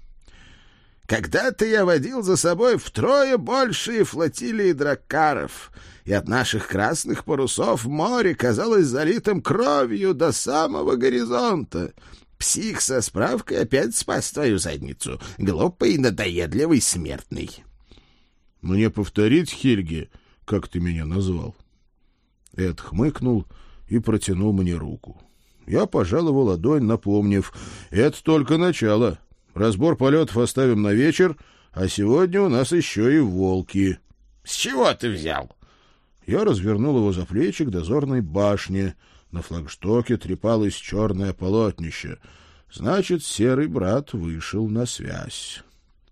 «Когда-то я водил за собой втрое большие флотилии драккаров, и от наших красных парусов море казалось залитым кровью до самого горизонта. Псих со справкой опять спас твою задницу, глупый и надоедливый смертный». «Мне повторить, Хельге, как ты меня назвал?» Эд хмыкнул и протянул мне руку. Я пожал его ладонь, напомнив: «Это только начало. Разбор полетов оставим на вечер, а сегодня у нас еще и волки». «С чего ты взял?» Я развернул его за плечи к дозорной башне. На флагштоке трепалось черное полотнище. Значит, серый брат вышел на связь.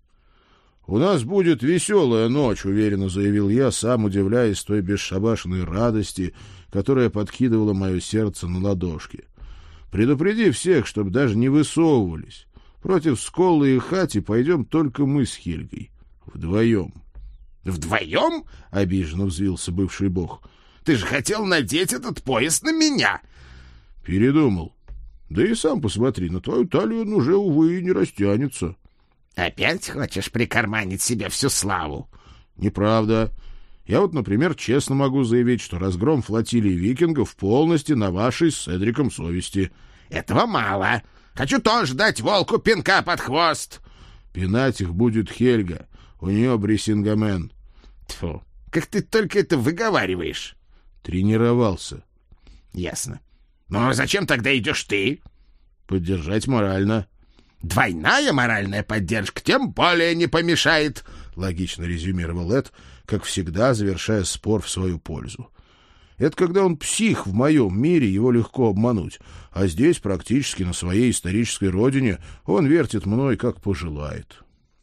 «У нас будет веселая ночь», — уверенно заявил я, сам удивляясь той бесшабашной радости, которая подкидывала мое сердце на ладошки. «Предупреди всех, чтобы даже не высовывались. Против Сколлы и Хати пойдем только мы с Хельгой. Вдвоем». «Вдвоем?» — обиженно взвился бывший бог. «Ты же хотел надеть этот пояс на меня!» «Передумал. Да и сам посмотри, на твою талию он уже, увы, не растянется». «Опять хочешь прикарманить себе всю славу?» «Неправда. Я вот, например, честно могу заявить, что разгром флотилии викингов полностью на вашей с Седриком совести. — Этого мало. Хочу тоже дать волку пинка под хвост. — Пинать их будет Хельга. У нее Брисингамен. — Тьфу, как ты только это выговариваешь. — Тренировался. — Ясно. Ну, а зачем тогда идешь ты? — Поддержать морально. — Двойная моральная поддержка тем более не помешает, — логично резюмировал Эд, как всегда завершая спор в свою пользу. Это когда он псих в моем мире, его легко обмануть, а здесь, практически на своей исторической родине, он вертит мной, как пожелает.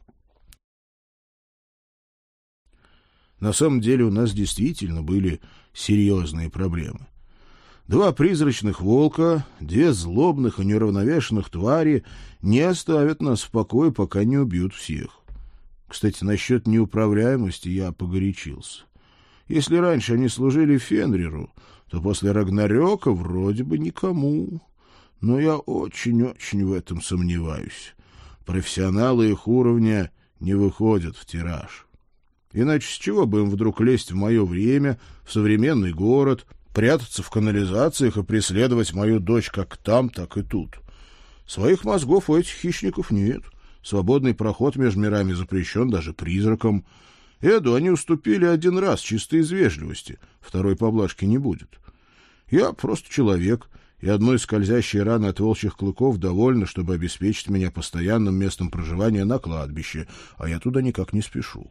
На самом деле у нас действительно были серьезные проблемы. 2 призрачных волка, 2 злобных и неуравновешенных твари не оставят нас в покое, пока не убьют всех. Кстати, насчет неуправляемости я погорячился. Если раньше они служили Фенриру, то после Рагнарёка вроде бы никому. Но я очень-очень в этом сомневаюсь. Профессионалы их уровня не выходят в тираж. Иначе с чего бы им вдруг лезть в мое время, в современный город, прятаться в канализациях и преследовать мою дочь как там, так и тут? Своих мозгов у этих хищников нет. Свободный проход между мирами запрещен даже призракам. Эду они уступили 1 раз, чисто из вежливости. Второй поблажки не будет. Я просто человек, и одной скользящей раны от волчьих клыков довольно, чтобы обеспечить меня постоянным местом проживания на кладбище, а я туда никак не спешу.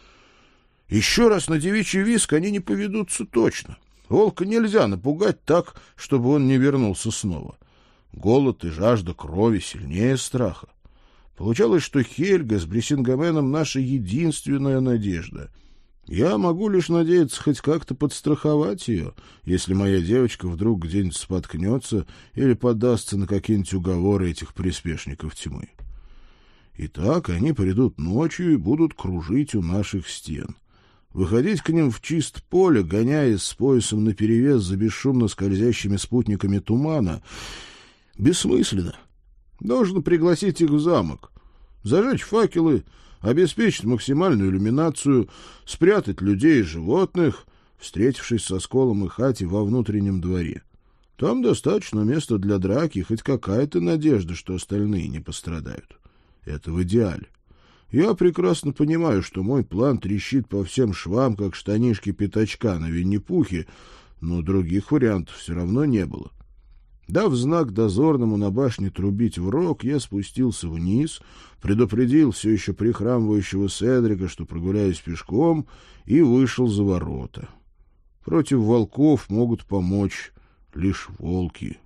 Еще раз на девичий визг они не поведутся точно. Волка нельзя напугать так, чтобы он не вернулся снова. Голод и жажда крови сильнее страха. Получалось, что Хельга с Брисингаменом наша единственная надежда. Я могу лишь надеяться хоть как-то подстраховать ее, если моя девочка вдруг где-нибудь споткнется или поддастся на какие-нибудь уговоры этих приспешников тьмы. Итак, они придут ночью и будут кружить у наших стен. Выходить к ним в чист поле, гоняясь с поясом наперевес за бесшумно скользящими спутниками тумана, бессмысленно. Должен пригласить их в замок, зажечь факелы, обеспечить максимальную иллюминацию, спрятать людей и животных, встретившись со Сколом и Хати во внутреннем дворе. Там достаточно места для драки, хоть какая-то надежда, что остальные не пострадают. Это в идеале. Я прекрасно понимаю, что мой план трещит по всем швам, как штанишки Пятачка на Винни-Пухе, но других вариантов все равно не было. Дав знак дозорному на башне трубить в рог, я спустился вниз, предупредил все еще прихрамывающего Седрика, что прогуляюсь пешком, и вышел за ворота. Против волков могут помочь лишь волки.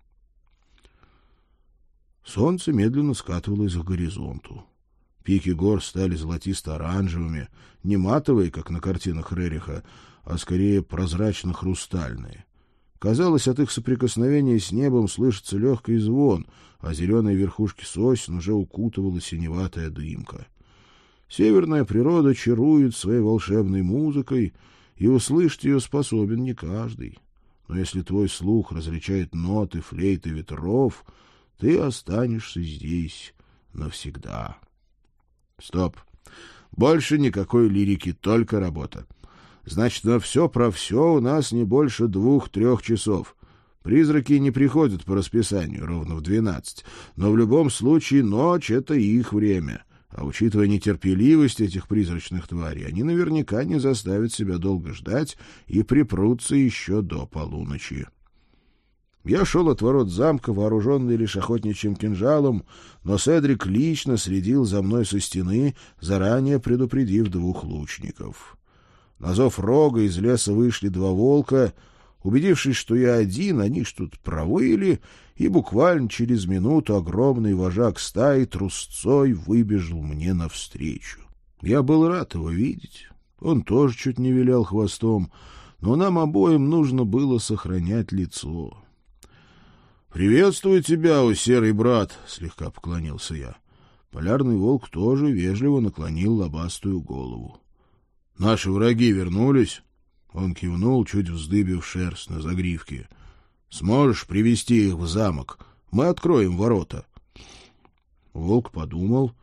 Солнце медленно скатывалось к горизонту. Пики гор стали золотисто-оранжевыми, не матовые, как на картинах Рериха, а скорее прозрачно-хрустальные. Казалось, от их соприкосновения с небом слышится легкий звон, а зеленые верхушки сосен уже укутывала синеватая дымка. Северная природа чарует своей волшебной музыкой, и услышать ее способен не каждый. Но если твой слух различает ноты флейты ветров, ты останешься здесь навсегда. Стоп. Больше никакой лирики, только работа. Значит, на все про все у нас не больше 2-3 часов. Призраки не приходят по расписанию, ровно в 12. Но в любом случае ночь — это их время. А учитывая нетерпеливость этих призрачных тварей, они наверняка не заставят себя долго ждать и припрутся еще до полуночи. Я шел от ворот замка, вооруженный лишь охотничьим кинжалом, но Седрик лично следил за мной со стены, заранее предупредив 2 лучников. На зов рога из леса вышли 2 волка. Убедившись, что я один, они что-то провыли, и буквально через минуту огромный вожак стаи трусцой выбежал мне навстречу. Я был рад его видеть. Он тоже чуть не вилял хвостом, но нам обоим нужно было сохранять лицо. — Приветствую тебя, о серый брат! — слегка поклонился я. Полярный волк тоже вежливо наклонил лобастую голову. — Наши враги вернулись? Он кивнул, чуть вздыбив шерсть на загривке. — Сможешь привести их в замок? Мы откроем ворота. Волк подумал,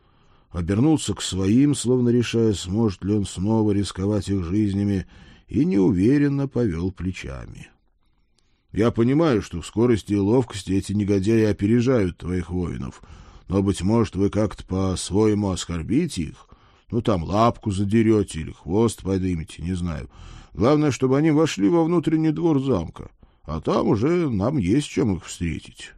обернулся к своим, словно решая, сможет ли он снова рисковать их жизнями, и неуверенно повел плечами. Я понимаю, что в скорости и ловкости эти негодяи опережают твоих воинов, но, быть может, вы как-то по-своему оскорбите их, ну, там лапку задерете или хвост подымете, не знаю. Главное, чтобы они вошли во внутренний двор замка, а там уже нам есть чем их встретить.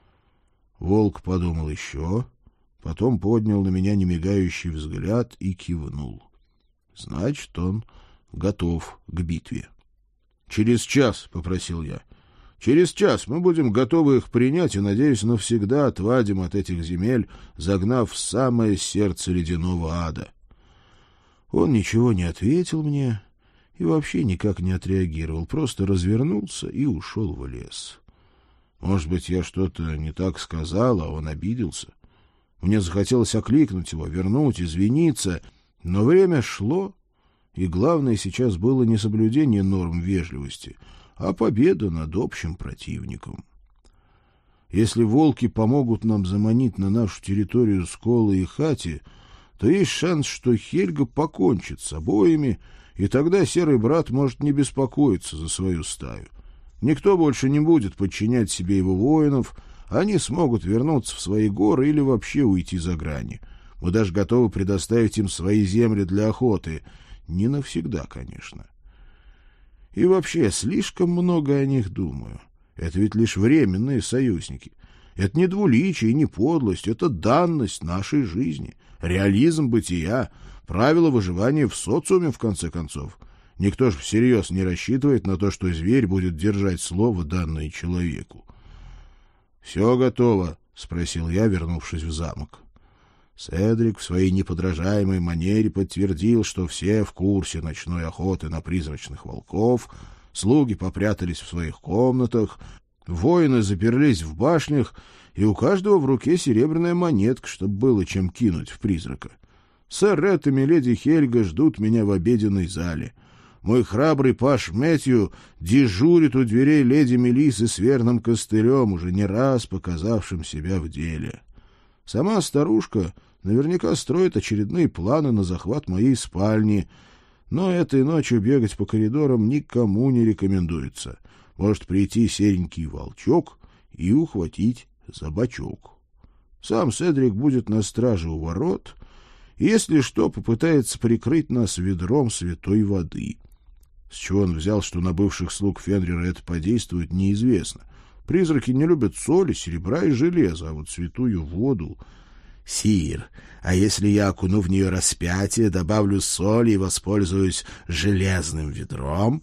Волк подумал еще, потом поднял на меня немигающий взгляд и кивнул. Значит, он готов к битве. — Через час, — попросил я. — Через час мы будем готовы их принять и, надеюсь, навсегда отвадим от этих земель, загнав в самое сердце ледяного ада. Он ничего не ответил мне и вообще никак не отреагировал, просто развернулся и ушел в лес. Может быть, я что-то не так сказал, а он обиделся. Мне захотелось окликнуть его, вернуть, извиниться, но время шло, и главное сейчас было не соблюдение норм вежливости, а победа над общим противником. Если волки помогут нам заманить на нашу территорию Сколы и Хати, то есть шанс, что Хельга покончит с обоими, и тогда Серый Брат может не беспокоиться за свою стаю. Никто больше не будет подчинять себе его воинов, они смогут вернуться в свои горы или вообще уйти за грани. Мы даже готовы предоставить им свои земли для охоты. Не навсегда, конечно. И вообще, я слишком много о них думаю. Это ведь лишь временные союзники. Это не двуличие и не подлость, это данность нашей жизни, реализм бытия, правило выживания в социуме, в конце концов. Никто же всерьез не рассчитывает на то, что зверь будет держать слово, данное человеку. — Все готово? — спросил я, вернувшись в замок. Седрик в своей неподражаемой манере подтвердил, что все в курсе ночной охоты на призрачных волков, слуги попрятались в своих комнатах, воины заперлись в башнях, и у каждого в руке серебряная монетка, чтобы было чем кинуть в призрака. Сэр Ред и миледи Хельга ждут меня в обеденной зале. Мой храбрый паж Мэтью дежурит у дверей леди Мелисы с верным костылем, уже не раз показавшим себя в деле. Сама старушка наверняка строит очередные планы на захват моей спальни, но этой ночью бегать по коридорам никому не рекомендуется. Может прийти серенький волчок и ухватить за бочок. Сам Седрик будет на страже у ворот, и, если что, попытается прикрыть нас ведром святой воды. С чего он взял, что на бывших слуг Фенрира это подействует, неизвестно. Призраки не любят соли, серебра и железа, а вот святую воду... — Сир, а если я окуну в нее распятие, добавлю соли и воспользуюсь железным ведром?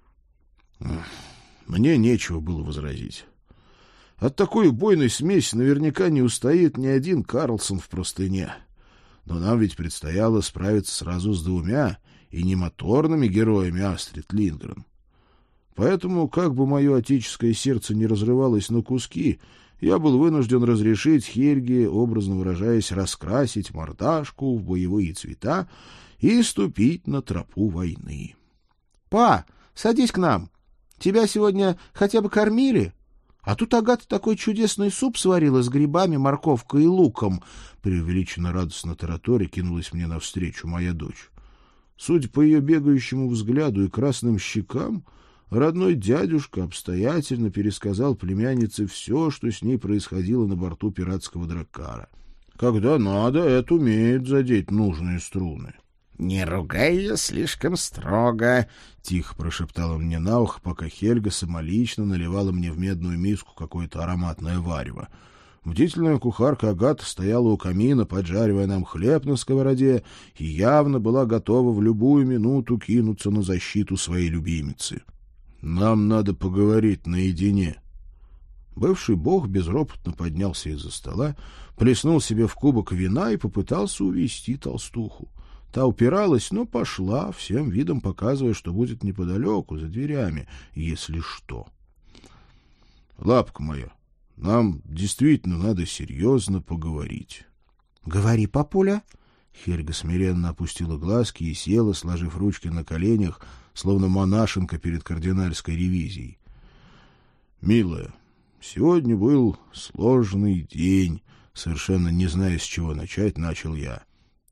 Мне нечего было возразить. От такой убойной смеси наверняка не устоит ни один Карлсон в простыне. Но нам ведь предстояло справиться сразу с двумя, и не моторными героями Астрид Линдгрен. Поэтому, как бы мое отеческое сердце не разрывалось на куски, я был вынужден разрешить Хельге, образно выражаясь, раскрасить мордашку в боевые цвета и ступить на тропу войны. — Па, садись к нам. Тебя сегодня хотя бы кормили? А тут Агата такой чудесный суп сварила с грибами, морковкой и луком. Преувеличенно радостно тараторе кинулась мне навстречу моя дочь. Судя по ее бегающему взгляду и красным щекам, родной дядюшка обстоятельно пересказал племяннице все, что с ней происходило на борту пиратского драккара. Когда надо, это умеет задеть нужные струны. — Не ругай ее слишком строго, — тихо прошептала мне на ухо, пока Хельга самолично наливала мне в медную миску какое-то ароматное варево. Бдительная кухарка Агата стояла у камина, поджаривая нам хлеб на сковороде, и явно была готова в любую минуту кинуться на защиту своей любимицы. «Нам надо поговорить наедине». Бывший бог безропотно поднялся из-за стола, плеснул себе в кубок вина и попытался увести толстуху. Та упиралась, но пошла, всем видом показывая, что будет неподалеку, за дверями, если что. «Лапка моя, нам действительно надо серьезно поговорить». — Говори, папуля. Хельга смиренно опустила глазки и села, сложив ручки на коленях, словно монашенка перед кардинальской ревизией. — Милая, сегодня был сложный день, совершенно не зная, с чего начать, начал я.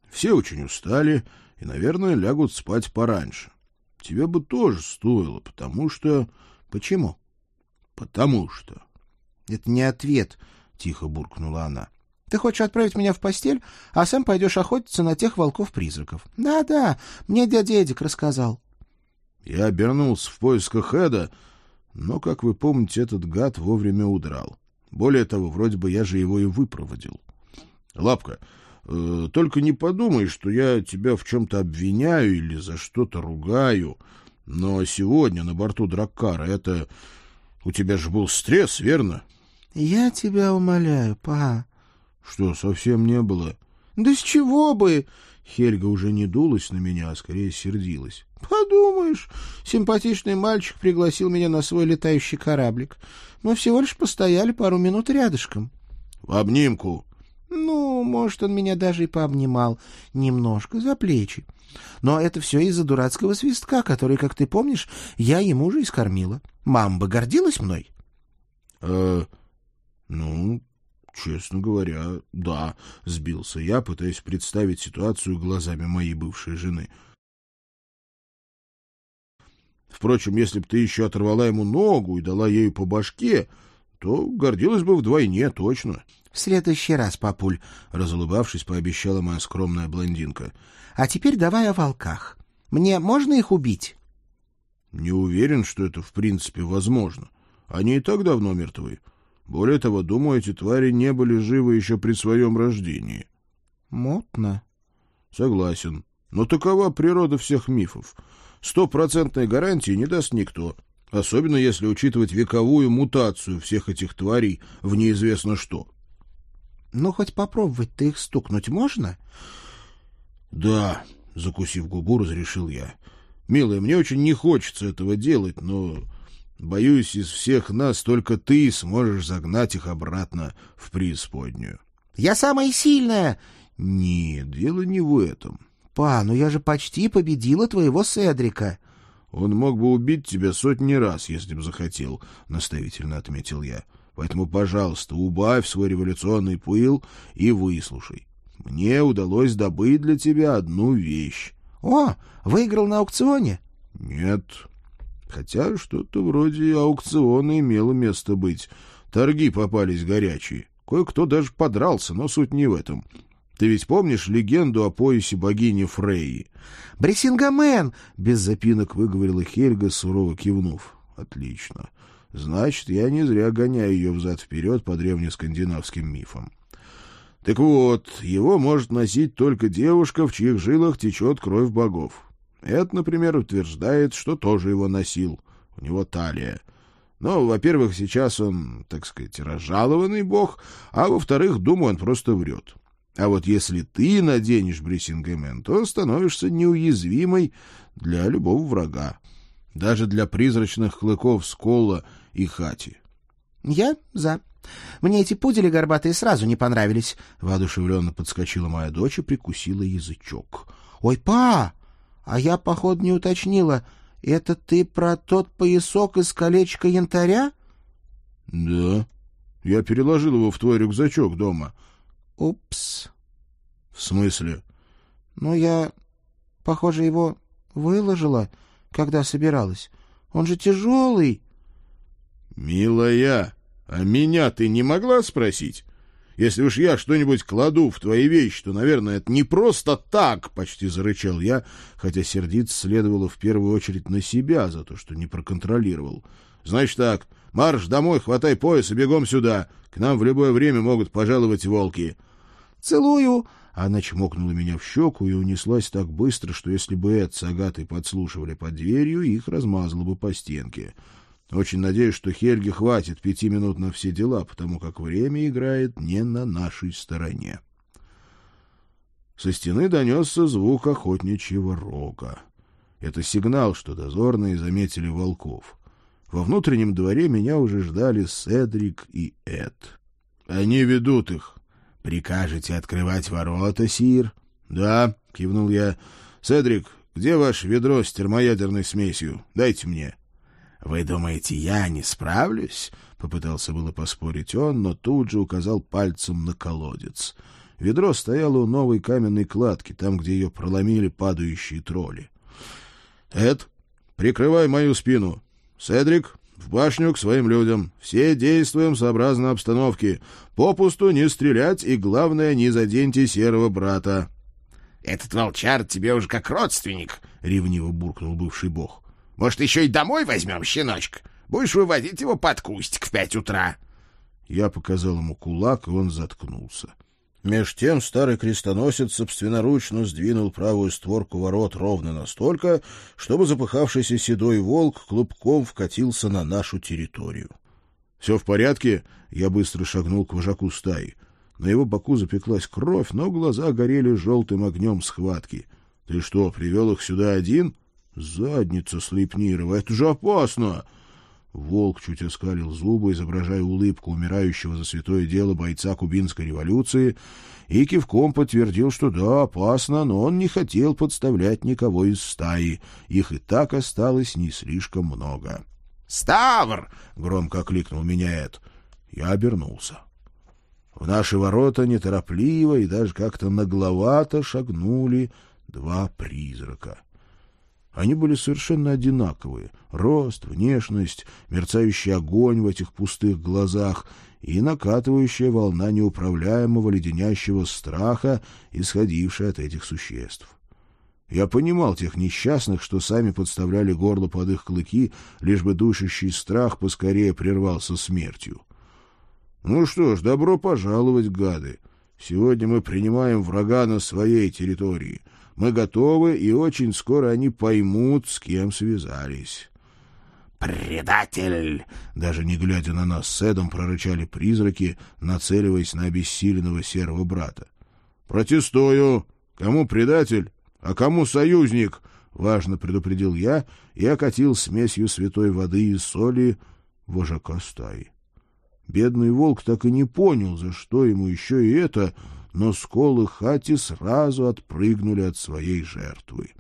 Все очень устали и, наверное, лягут спать пораньше. Тебе бы тоже стоило, потому что... Почему? Потому что... Это не ответ, тихо буркнула она. Ты хочешь отправить меня в постель, а сам пойдешь охотиться на тех волков-призраков. Да, мне дядя Эдик рассказал. Я обернулся в поисках Эда, но, как вы помните, этот гад вовремя удрал. Более того, вроде бы я же его и выпроводил. Лапка, только не подумай, что я тебя в чем-то обвиняю или за что-то ругаю, но сегодня на борту Драккара это... У тебя же был стресс, верно? Я тебя умоляю, па. Что, совсем не было? Да с чего бы? Хельга уже не дулась на меня, а скорее сердилась. Подумаешь, симпатичный мальчик пригласил меня на свой летающий кораблик. Мы всего лишь постояли пару минут рядышком. В обнимку? Ну, может, он меня даже и пообнимал немножко за плечи. Но это все из-за дурацкого свистка, который, как ты помнишь, я ему же и скормила. Мама бы гордилась мной? Ну, честно говоря, да, сбился я, пытаясь представить ситуацию глазами моей бывшей жены. Впрочем, если бы ты еще оторвала ему ногу и дала ею по башке, то гордилась бы вдвойне, точно. — В следующий раз, папуль, — разулыбавшись, пообещала моя скромная блондинка. — А теперь давай о волках. Мне можно их убить? — Не уверен, что это в принципе возможно. Они и так давно мертвы. Более того, думаю, эти твари не были живы еще при своем рождении. — Мотно. — Согласен. Но такова природа всех мифов. 100% гарантии не даст никто. Особенно если учитывать вековую мутацию всех этих тварей в неизвестно что. — Ну, хоть попробовать-то их стукнуть можно? — Да, — закусив губу, разрешил я. — Милая, мне очень не хочется этого делать, но, боюсь, из всех нас только ты сможешь загнать их обратно в преисподнюю. — Я самая сильная! — Нет, дело не в этом. — Па, ну я же почти победила твоего Седрика. — Он мог бы убить тебя сотни раз, если бы захотел, — наставительно отметил я. Поэтому, пожалуйста, убавь свой революционный пыл и выслушай. Мне удалось добыть для тебя одну вещь. — О, выиграл на аукционе? — Нет. Хотя что-то вроде аукциона имело место быть. Торги попались горячие. Кое-кто даже подрался, но суть не в этом. Ты ведь помнишь легенду о поясе богини Фрейи? — Брессингамен! — без запинок выговорила Хельга, сурово кивнув. — Отлично. Значит, я не зря гоняю ее взад-вперед по древнескандинавским мифам. Так вот, его может носить только девушка, в чьих жилах течет кровь богов. Эд, например, утверждает, что тоже его носил. У него талия. Но, во-первых, сейчас он, так сказать, разжалованный бог, а во-вторых, думаю, он просто врет. А вот если ты наденешь Брессингамен, то становишься неуязвимой для любого врага. Даже для призрачных клыков Сколла и Хати. — Я за. Мне эти пудели горбатые сразу не понравились. Воодушевленно подскочила моя дочь и прикусила язычок. — Ой, па! А я, походу, не уточнила. Это ты про тот поясок из колечка янтаря? — Да. Я переложил его в твой рюкзачок дома. — Упс. — В смысле? — Ну, я, похоже, его выложила, когда собиралась. Он же тяжелый. — Милая, а меня ты не могла спросить? Если уж я что-нибудь кладу в твои вещи, то, наверное, это не просто так, — почти зарычал я, хотя сердиться следовало в первую очередь на себя за то, что не проконтролировал. — Значит так, марш домой, хватай пояс и бегом сюда. К нам в любое время могут пожаловать волки. — Целую! Она чмокнула меня в щеку и унеслась так быстро, что если бы Эд с Агатой подслушивали под дверью, их размазало бы по стенке. Очень надеюсь, что Хельге хватит 5 минут на все дела, потому как время играет не на нашей стороне. Со стены донесся звук охотничьего рога. Это сигнал, что дозорные заметили волков. Во внутреннем дворе меня уже ждали Седрик и Эд. — Они ведут их. — Прикажете открывать ворота, сир? — Да, — кивнул я. — Седрик, где ваше ведро с термоядерной смесью? Дайте мне. — Вы думаете, я не справлюсь? — попытался было поспорить он, но тут же указал пальцем на колодец. Ведро стояло у новой каменной кладки, там, где ее проломили падающие тролли. «Эд, прикрывай мою спину. Седрик, в башню к своим людям. Все действуем сообразно обстановке. Попусту не стрелять и, главное, не заденьте серого брата». «Этот волчар тебе уже как родственник», — ревниво буркнул бывший бог. «Может, еще и домой возьмем щеночка? Будешь выводить его под кустик в 5 утра». Я показал ему кулак, и он заткнулся. Меж тем старый крестоносец собственноручно сдвинул правую створку ворот ровно настолько, чтобы запыхавшийся седой волк клубком вкатился на нашу территорию. «Все в порядке?» — я быстро шагнул к вожаку стаи. На его боку запеклась кровь, но глаза горели желтым огнем схватки. «Ты что, привел их сюда один?» «Задница Слейпнирова, это же опасно!» Волк чуть оскалил зубы, изображая улыбку умирающего за святое дело бойца кубинской революции, и кивком подтвердил, что да, опасно, но он не хотел подставлять никого из стаи. Их и так осталось не слишком много. «Ставр!» — громко окликнул меня Эд. Я обернулся. В наши ворота неторопливо и даже как-то нагловато шагнули 2 призрака. Они были совершенно одинаковые. Рост, внешность, мерцающий огонь в этих пустых глазах и накатывающая волна неуправляемого леденящего страха, исходившая от этих существ. Я понимал тех несчастных, что сами подставляли горло под их клыки, лишь бы душащий страх поскорее прервался смертью. Ну что ж, добро пожаловать, гады. Сегодня мы принимаем врага на своей территории. Мы готовы, и очень скоро они поймут, с кем связались. «Предатель!» Даже не глядя на нас с Эдом, прорычали призраки, нацеливаясь на обессиленного серого брата. «Протестую! Кому предатель, а кому союзник?» — важно предупредил я и окатил смесью святой воды и соли вожака стаи. Бедный волк так и не понял, за что ему еще и это, но сколы Хати сразу отпрыгнули от своей жертвы.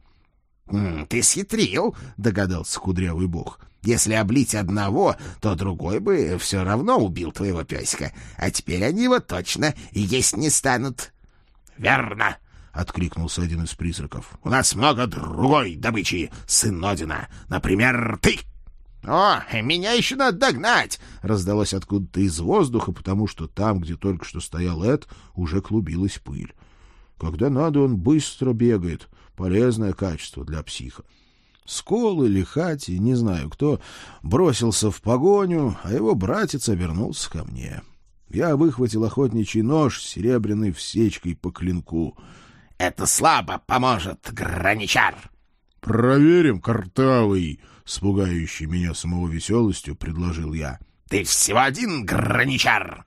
«Ты схитрил», — догадался кудрявый бог. «Если облить одного, то другой бы все равно убил твоего песика, а теперь они его точно и есть не станут». «Верно», — откликнулся один из призраков. «У нас много другой добычи, сын Одина. Например, ты». «О, меня еще надо догнать!» — раздалось откуда-то из воздуха, потому что там, где только что стоял Эд, уже клубилась пыль. Когда надо, он быстро бегает. Полезное качество для психа. Скол или Хати, не знаю кто, бросился в погоню, а его братец обернулся ко мне. Я выхватил охотничий нож с серебряной всечкой по клинку. «Это слабо поможет, граничар!» «Проверим, картавый!» — с пугающей меня самого веселостью предложил я. «Ты всего один, граничар!»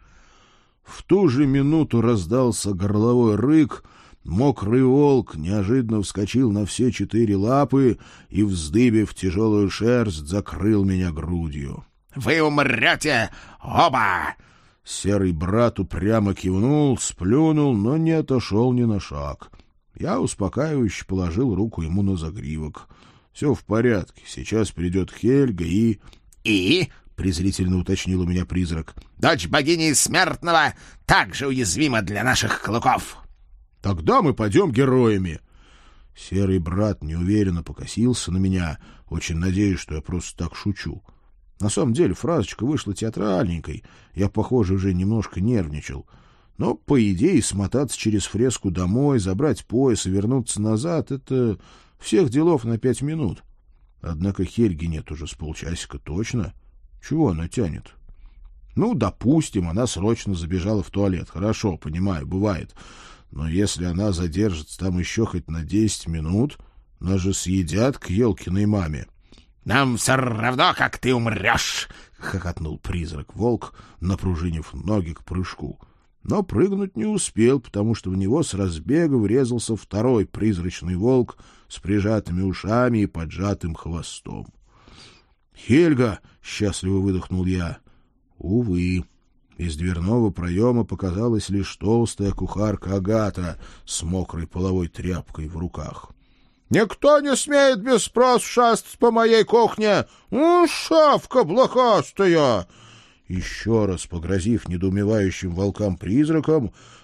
В ту же минуту раздался горловой рык, мокрый волк неожиданно вскочил на все 4 лапы и, вздыбив тяжелую шерсть, закрыл меня грудью. «Вы умрете оба!» Серый брат упрямо кивнул, сплюнул, но не отошел ни на шаг. Я успокаивающе положил руку ему на загривок. «Все в порядке, сейчас придет Хельга и...» «И?» — презрительно уточнил у меня призрак. «Дочь богини смертного также уязвима для наших клыков». «Тогда мы пойдем героями». Серый брат неуверенно покосился на меня, очень надеясь, что я просто так шучу. На самом деле фразочка вышла театральненькой, я, похоже, уже немножко нервничал. Но, по идее, смотаться через фреску домой, забрать пояс и вернуться назад — это всех делов на 5 минут. Однако Хельги нет уже с полчасика точно. Чего она тянет? Ну, допустим, она срочно забежала в туалет. Хорошо, понимаю, бывает. Но если она задержится там еще хоть на 10 минут, нас же съедят к Елкиной маме. — Нам все равно, как ты умрешь! — хохотнул призрак-волк, напружинив ноги к прыжку. Но прыгнуть не успел, потому что в него с разбега врезался второй призрачный волк с прижатыми ушами и поджатым хвостом. «Хельга!» — счастливо выдохнул я. Увы, из дверного проема показалась лишь толстая кухарка Агата с мокрой половой тряпкой в руках. «Никто не смеет без спросу шастать по моей кухне! Шавка блохастая!» Еще раз погрозив недоумевающим волкам-призракам,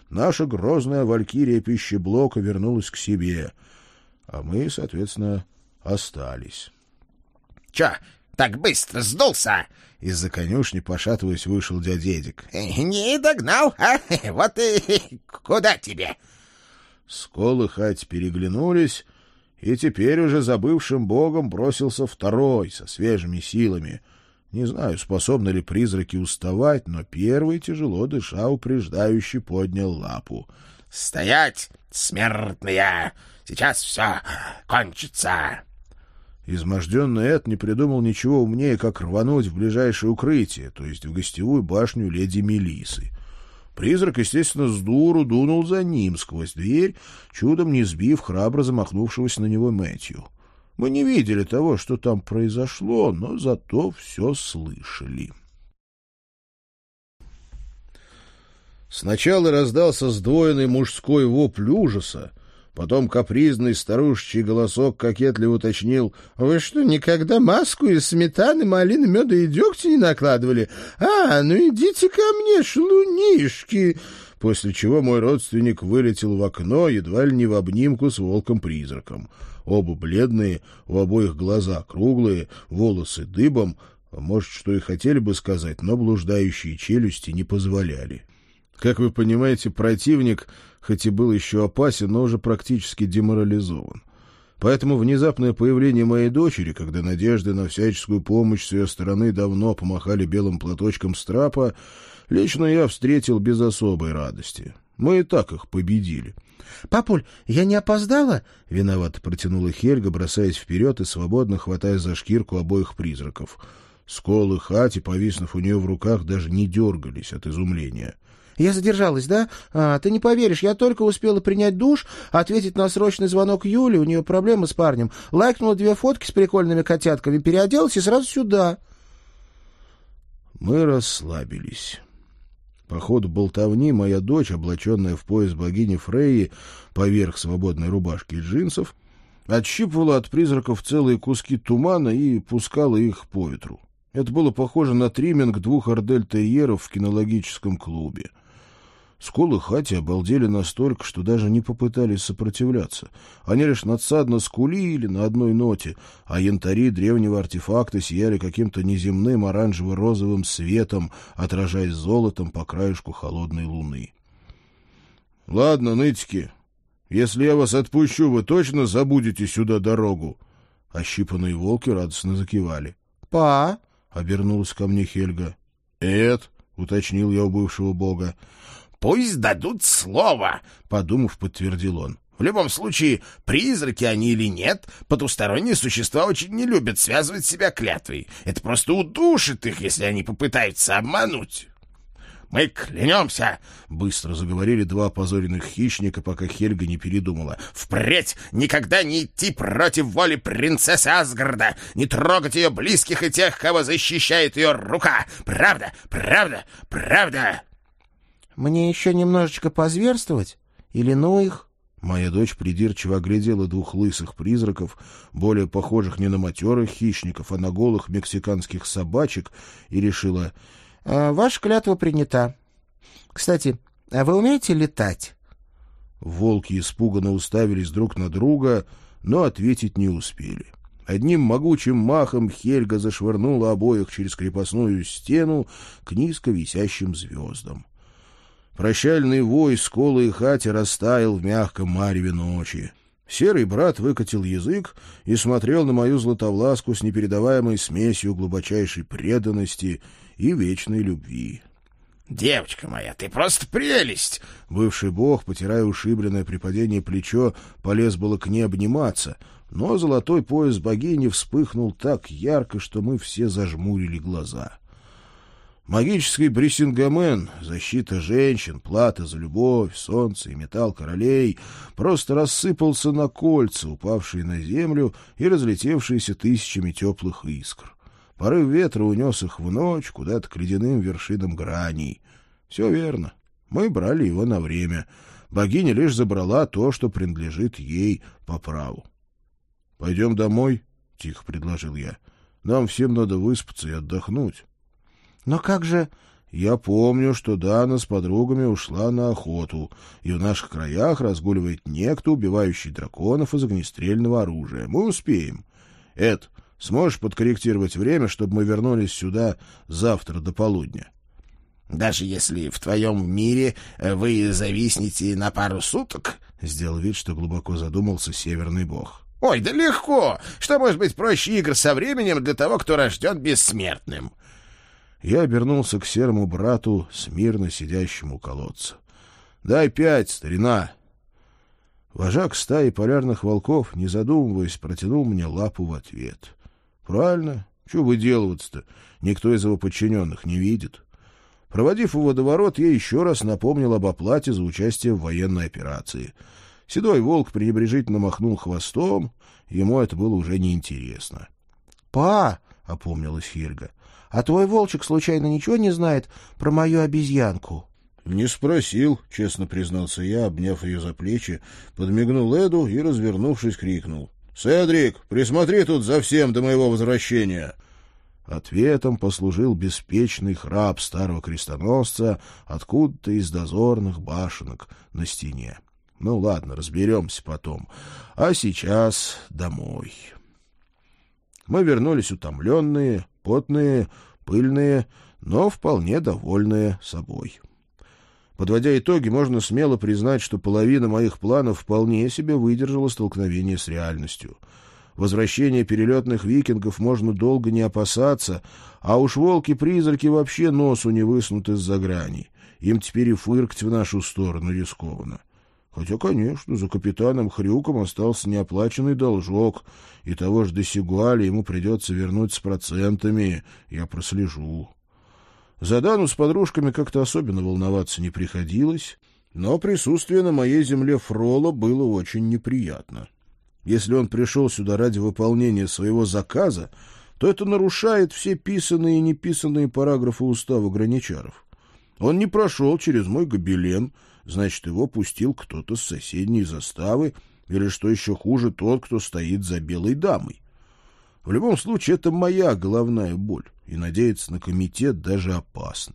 наша грозная валькирия пищеблока вернулась к себе, а мы, соответственно, остались. — Чё, так быстро сдулся? — из-за конюшни, пошатываясь, вышел дядя Эдик. — Не догнал, а? Вот и куда тебе? Скол и Хать переглянулись, и теперь уже забывшим богом бросился второй со свежими силами. Не знаю, способны ли призраки уставать, но первый, тяжело дыша, упреждающе поднял лапу. — Стоять, смертные! Сейчас все кончится! Изможденный Эд не придумал ничего умнее, как рвануть в ближайшее укрытие, то есть в гостевую башню леди Мелисы. Призрак, естественно, с дуру дунул за ним сквозь дверь, чудом не сбив храбро замахнувшегося на него Мэтью. Мы не видели того, что там произошло, но зато все слышали. Сначала раздался сдвоенный мужской вопль ужаса, потом капризный старушечий голосок кокетливо уточнил: «Вы что, никогда маску из сметаны, малины, меда и дегтя не накладывали? Ну идите ко мне, шалунишки!» После чего мой родственник вылетел в окно, едва ли не в обнимку с волком-призраком. Оба бледные, у обоих глаза круглые, волосы дыбом, может, что и хотели бы сказать, но блуждающие челюсти не позволяли. Как вы понимаете, противник, хоть и был еще опасен, но уже практически деморализован. Поэтому внезапное появление моей дочери, когда надежды на всяческую помощь с ее стороны давно помахали белым платочком с трапа, лично я встретил без особой радости. Мы и так их победили. — Папуль, я не опоздала? — виновато протянула Хельга, бросаясь вперед и свободно хватая за шкирку обоих призраков. Скол и Хати, повиснув у нее в руках, даже не дергались от изумления. — Я задержалась, да? Ты не поверишь, я только успела принять душ, ответить на срочный звонок Юли, у нее проблемы с парнем, лайкнула 2 фотки с прикольными котятками, переоделась и сразу сюда. Мы расслабились. По ходу болтовни моя дочь, облаченная в пояс богини Фрейи поверх свободной рубашки и джинсов, отщипывала от призраков целые куски тумана и пускала их по ветру. Это было похоже на тримминг 2 ордель-терьеров в кинологическом клубе. Скол и Хати обалдели настолько, что даже не попытались сопротивляться. Они лишь надсадно скулили на одной ноте, а янтари древнего артефакта сияли каким-то неземным оранжево-розовым светом, отражаясь золотом по краешку холодной луны. — Ладно, нытики, если я вас отпущу, вы точно забудете сюда дорогу? Ощипанные волки радостно закивали. — Па! — обернулась ко мне Хельга. — Эд! — уточнил я у бывшего бога. — Пусть дадут слово, — подумав, подтвердил он. — В любом случае, призраки они или нет, потусторонние существа очень не любят связывать себя клятвой. Это просто удушит их, если они попытаются обмануть. — Мы клянемся, — быстро заговорили 2 опозоренных хищника, пока Хельга не передумала, — впредь никогда не идти против воли принцессы Асгарда, не трогать ее близких и тех, кого защищает ее рука. Правда, правда, правда. — Мне еще немножечко позверствовать? Или ну их? Моя дочь придирчиво оглядела 2 лысых призраков, более похожих не на матерых хищников, а на голых мексиканских собачек, и решила: ваша клятва принята. Кстати, вы умеете летать? Волки испуганно уставились друг на друга, но ответить не успели. Одним могучим махом Хельга зашвырнула обоих через крепостную стену к низко висящим звездам. Прощальный вой Скола и Хати растаял в мягком мареве ночи. Серый брат выкатил язык и смотрел на мою Златовласку с непередаваемой смесью глубочайшей преданности и вечной любви. — Девочка моя, ты просто прелесть! Бывший бог, потирая ушибленное при падении плечо, полез было к ней обниматься, но золотой пояс богини вспыхнул так ярко, что мы все зажмурили глаза. Магический Бриссингамен, защита женщин, плата за любовь, солнце и металл королей просто рассыпался на кольца, упавшие на землю и разлетевшиеся тысячами теплых искр. Порыв ветра унес их в ночь куда-то к ледяным вершинам граней. Все верно. Мы брали его на время. Богиня лишь забрала то, что принадлежит ей по праву. — Пойдем домой, — тихо предложил я. — Нам всем надо выспаться и отдохнуть. — Но как же Я помню, что Дана с подругами ушла на охоту, и в наших краях разгуливает некто, убивающий драконов из огнестрельного оружия. Мы успеем. Эд, сможешь подкорректировать время, чтобы мы вернулись сюда завтра до полудня? Даже если в твоем мире вы зависнете на пару суток? Сделал вид, что глубоко задумался северный бог. Ой, да легко. Что может быть проще игр со временем для того, кто рожден бессмертным? Я обернулся к серому брату, смирно сидящему у колодца. — Дай 5, старина. Вожак стаи полярных волков, не задумываясь, протянул мне лапу в ответ. — Правильно. Чего выделываться-то? Никто из его подчиненных не видит. Проводив его до ворот, я еще раз напомнил об оплате за участие в военной операции. Седой волк пренебрежительно махнул хвостом, ему это было уже неинтересно. — Па! — опомнилась Хельга. — А твой волчик случайно ничего не знает про мою обезьянку? — Не спросил, — честно признался я, обняв ее за плечи, подмигнул Эду и, развернувшись, крикнул. — Седрик, присмотри тут за всем до моего возвращения! Ответом послужил беспечный храп старого крестоносца откуда-то из дозорных башенок на стене. Ну ладно, разберемся потом. А сейчас домой. Мы вернулись утомленные, потные, пыльные, но вполне довольные собой. Подводя итоги, можно смело признать, что половина моих планов вполне себе выдержала столкновение с реальностью. Возвращение перелетных викингов можно долго не опасаться, а уж волки-призраки вообще носу не высунут из-за грани. Им теперь и фыркать в нашу сторону рискованно. Хотя, конечно, за капитаном Хрюком остался неоплаченный должок, и того же Десигуаля ему придется вернуть с процентами, я прослежу. За Дану с подружками как-то особенно волноваться не приходилось, но присутствие на моей земле Фрола было очень неприятно. Если он пришел сюда ради выполнения своего заказа, то это нарушает все писанные и неписанные параграфы устава граничаров. Он не прошел через мой гобелен, значит, его пустил кто-то с соседней заставы, или, что еще хуже, тот, кто стоит за белой дамой. В любом случае, это моя головная боль, и надеяться на комитет даже опасно.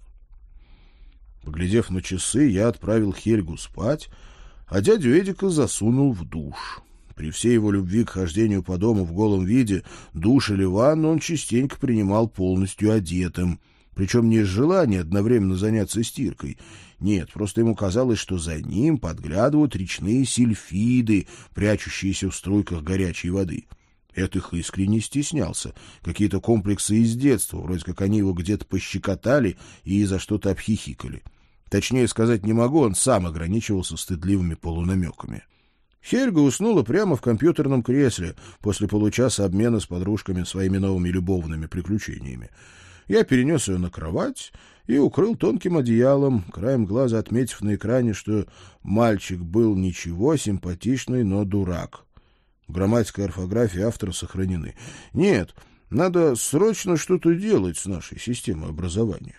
Поглядев на часы, я отправил Хельгу спать, а дядю Эдика засунул в душ. При всей его любви к хождению по дому в голом виде, душ или ванну он частенько принимал полностью одетым, причем не из желания одновременно заняться стиркой. Нет, просто ему казалось, что за ним подглядывают речные сильфиды, прячущиеся в струйках горячей воды. Это их искренне стеснялся. Какие-то комплексы из детства, вроде как они его где-то пощекотали и за что-то обхихикали. Точнее сказать не могу, он сам ограничивался стыдливыми полунамеками. Хельга уснула прямо в компьютерном кресле после получаса обмена с подружками своими новыми любовными приключениями. Я перенес ее на кровать и укрыл тонким одеялом, краем глаза отметив на экране, что мальчик был ничего, симпатичный, но дурак. Грамматика и орфография автора сохранены. Нет, надо срочно что-то делать с нашей системой образования.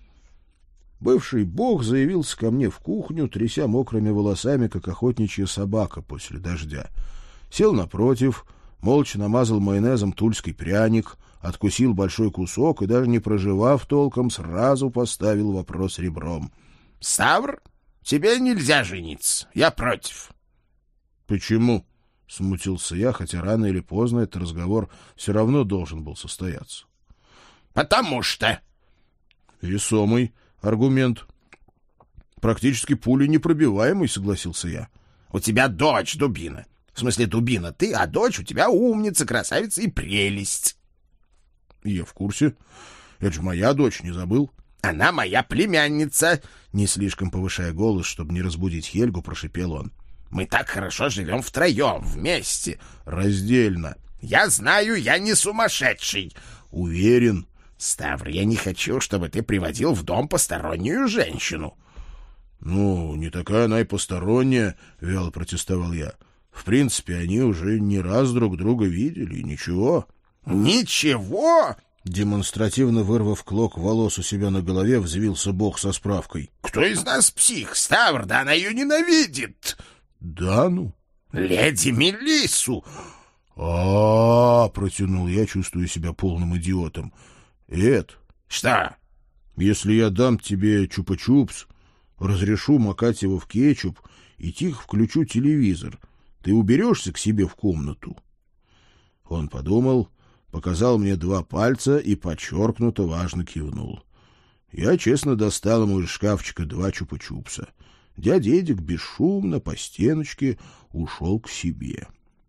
Бывший бог заявился ко мне в кухню, тряся мокрыми волосами, как охотничья собака после дождя. Сел напротив, молча намазал майонезом тульский пряник, откусил большой кусок и, даже не прожевав толком, сразу поставил вопрос ребром. — Ставр, тебе нельзя жениться. Я против. — Почему? — смутился я, хотя рано или поздно этот разговор все равно должен был состояться. — Потому что... — Весомый аргумент. Практически пуленепробиваемый, согласился я. — У тебя дочь дубина. В смысле дубина ты, а дочь у тебя умница, красавица и прелесть. — Я в курсе. Это же моя дочь, не забыл? — Она моя племянница. Не слишком повышая голос, чтобы не разбудить Хельгу, прошипел он. — Мы так хорошо живем втроем, вместе. — Раздельно. — Я знаю, я не сумасшедший. — Уверен. — Ставр, я не хочу, чтобы ты приводил в дом постороннюю женщину. — Ну, не такая она и посторонняя, — вяло протестовал я. В принципе, они уже не раз друг друга видели, и ничего. — Ничего? Демонстративно вырвав клок волос у себя на голове, взвился бог со справкой. — Кто из нас псих, Ставр? Да она ее ненавидит. — Да ну? — Леди Мелиссу. — протянул я, чувствуя себя полным идиотом. — Эд. — Что? — Если я дам тебе чупа-чупс, разрешу макать его в кетчуп и тихо включу телевизор, ты уберешься к себе в комнату?» Он подумал, показал мне 2 пальца и подчеркнуто важно кивнул. Я честно достал ему из шкафчика 2 чупа-чупса. Дядя Эдик бесшумно по стеночке ушел к себе.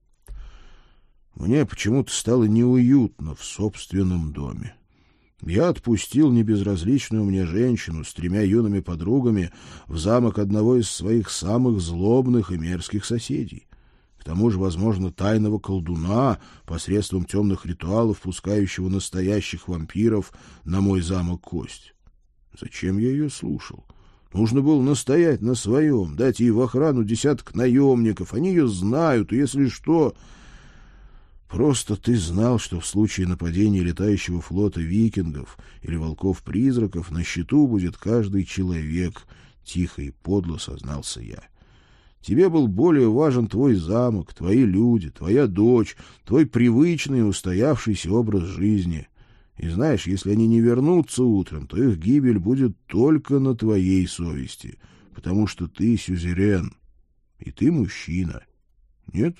Мне почему-то стало неуютно в собственном доме. Я отпустил небезразличную мне женщину с 3 юными подругами в замок одного из своих самых злобных и мерзких соседей. К тому же, возможно, тайного колдуна, посредством темных ритуалов, пускающего настоящих вампиров на мой замок кость. Зачем я ее слушал? Нужно было настоять на своем, дать ей в охрану 10 наемников. Они ее знают, и если что... Просто ты знал, что в случае нападения летающего флота викингов или волков-призраков на счету будет каждый человек, — тихо и подло сознался я. Тебе был более важен твой замок, твои люди, твоя дочь, твой привычный и устоявшийся образ жизни. И знаешь, если они не вернутся утром, то их гибель будет только на твоей совести, потому что ты сюзерен, и ты мужчина. Нет?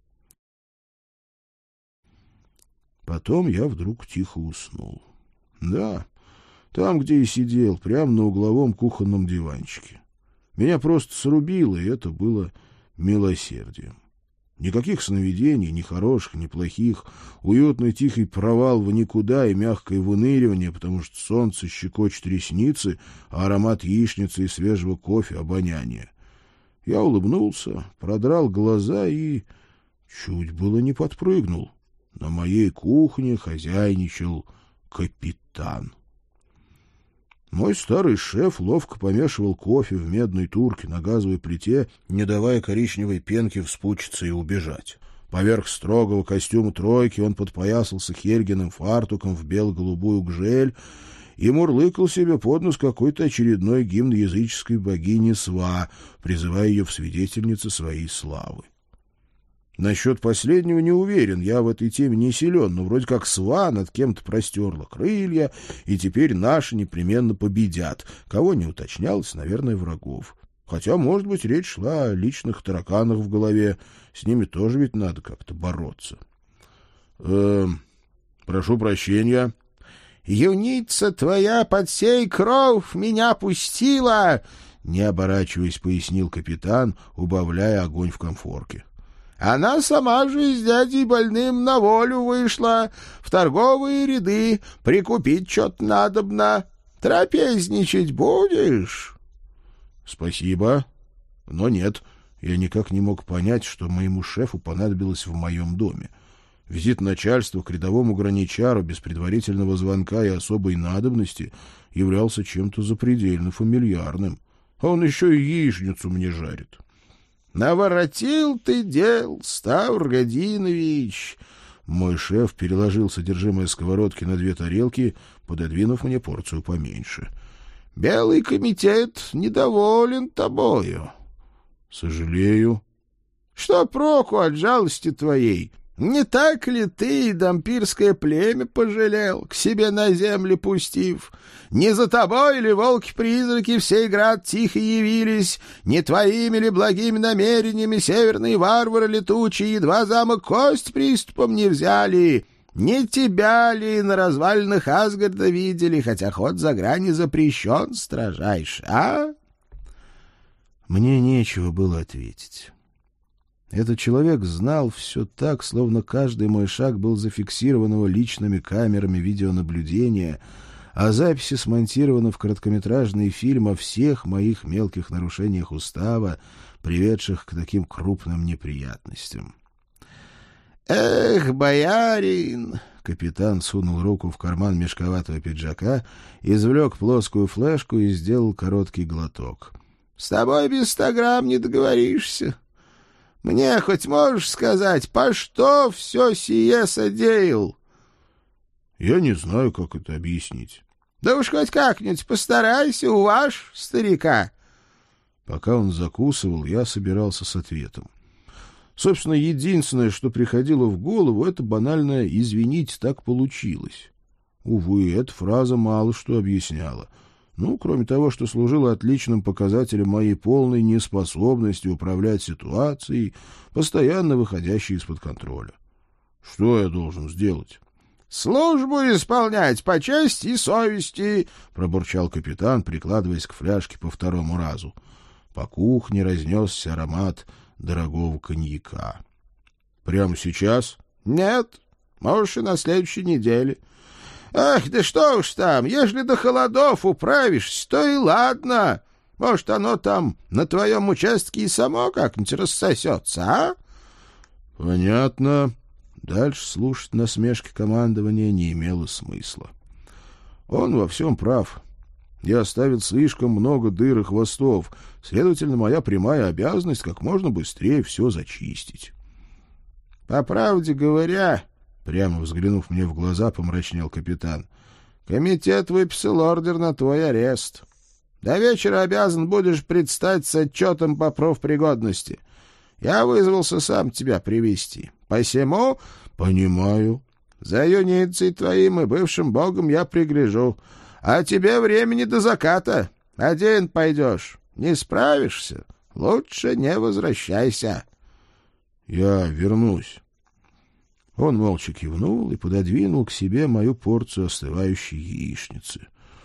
Потом я вдруг тихо уснул. Да, там, где и сидел, прямо на угловом кухонном диванчике. Меня просто срубило, и это было милосердием. Никаких сновидений, ни хороших, ни плохих, уютный тихий провал в никуда и мягкое выныривание, потому что солнце щекочет ресницы, а аромат яичницы и свежего кофе — обоняние. Я улыбнулся, продрал глаза и чуть было не подпрыгнул. На моей кухне хозяйничал капитан. Мой старый шеф ловко помешивал кофе в медной турке на газовой плите, не давая коричневой пенке вспучиться и убежать. Поверх строгого костюма тройки он подпоясался Хельгиным фартуком в бело-голубую гжель и мурлыкал себе под нос какой-то очередной гимн языческой богини Сва, призывая ее в свидетельницы своей славы. Насчет последнего не уверен, я в этой теме не силен, но вроде как Сва над кем-то простерла крылья, и теперь наши непременно победят. Кого не уточнялось, наверное, врагов. Хотя, может быть, речь шла о личных тараканах в голове, с ними тоже ведь надо как-то бороться. Прошу прощения. «Юница твоя под сей кров меня пустила!» Не оборачиваясь, пояснил капитан, убавляя огонь в конфорке. «Она сама же с дядей больным на волю вышла, в торговые ряды, прикупить что-то надобно. Трапезничать будешь?» «Спасибо, но нет, я никак не мог понять, что моему шефу понадобилось в моем доме. Визит начальства к рядовому граничару без предварительного звонка и особой надобности являлся чем-то запредельно фамильярным, а он еще и яичницу мне жарит». «Наворотил ты дел, Ставр Годинович!» Мой шеф переложил содержимое сковородки на 2 тарелки, пододвинув мне порцию поменьше. «Белый комитет недоволен тобою». «Сожалею». «Что проку от жалости твоей? Не так ли ты и дампирское племя пожалел, к себе на землю пустив? Не за тобой ли волки-призраки в сей град тихо явились? Не твоими ли благими намерениями северные варвары летучие едва замок кость приступом не взяли? Не тебя ли на развалинах Асгарда видели, хотя ход за грани запрещен строжайше, а?» Мне нечего было ответить. Этот человек знал все так, словно каждый мой шаг был зафиксирован его личными камерами видеонаблюдения, а записи смонтированы в короткометражный фильм о всех моих мелких нарушениях устава, приведших к таким крупным неприятностям. «Эх, боярин!» — капитан сунул руку в карман мешковатого пиджака, извлек плоскую флешку и сделал короткий глоток. «С тобой без 100 грамм не договоришься. Мне хоть можешь сказать, по что все сие содеял?» «Я не знаю, как это объяснить». «Да уж хоть как-нибудь постарайся, уваж, старика». Пока он закусывал, я собирался с ответом. Собственно, единственное, что приходило в голову, это банальное «извините, так получилось». Увы, эта фраза мало что объясняла. Ну, кроме того, что служила отличным показателем моей полной неспособности управлять ситуацией, постоянно выходящей из-под контроля. Что я должен сделать? — Службу исполнять по чести и совести, — пробурчал капитан, прикладываясь к фляжке по второму разу. По кухне разнесся аромат дорогого коньяка. — Прямо сейчас? — Нет, может, и на следующей неделе. — Ах, да что уж там, ежели до холодов управишься, то и ладно. Может, оно там на твоем участке и само как-нибудь рассосется, а? — Понятно. Дальше слушать насмешки командования не имело смысла. Он во всем прав. Я оставил слишком много дыр и хвостов, следовательно, моя прямая обязанность как можно быстрее все зачистить. — По правде говоря, — прямо взглянув мне в глаза, помрачнел капитан, — комитет выписал ордер на твой арест. До вечера обязан будешь предстать с отчетом по профпригодности. Я вызвался сам тебя привести. Посему... — Понимаю. — За юницей твоим и бывшим богом я пригляжу. А тебе времени до заката. Один пойдешь. Не справишься? Лучше не возвращайся. — Я вернусь. Он молча кивнул и пододвинул к себе мою порцию остывающей яичницы.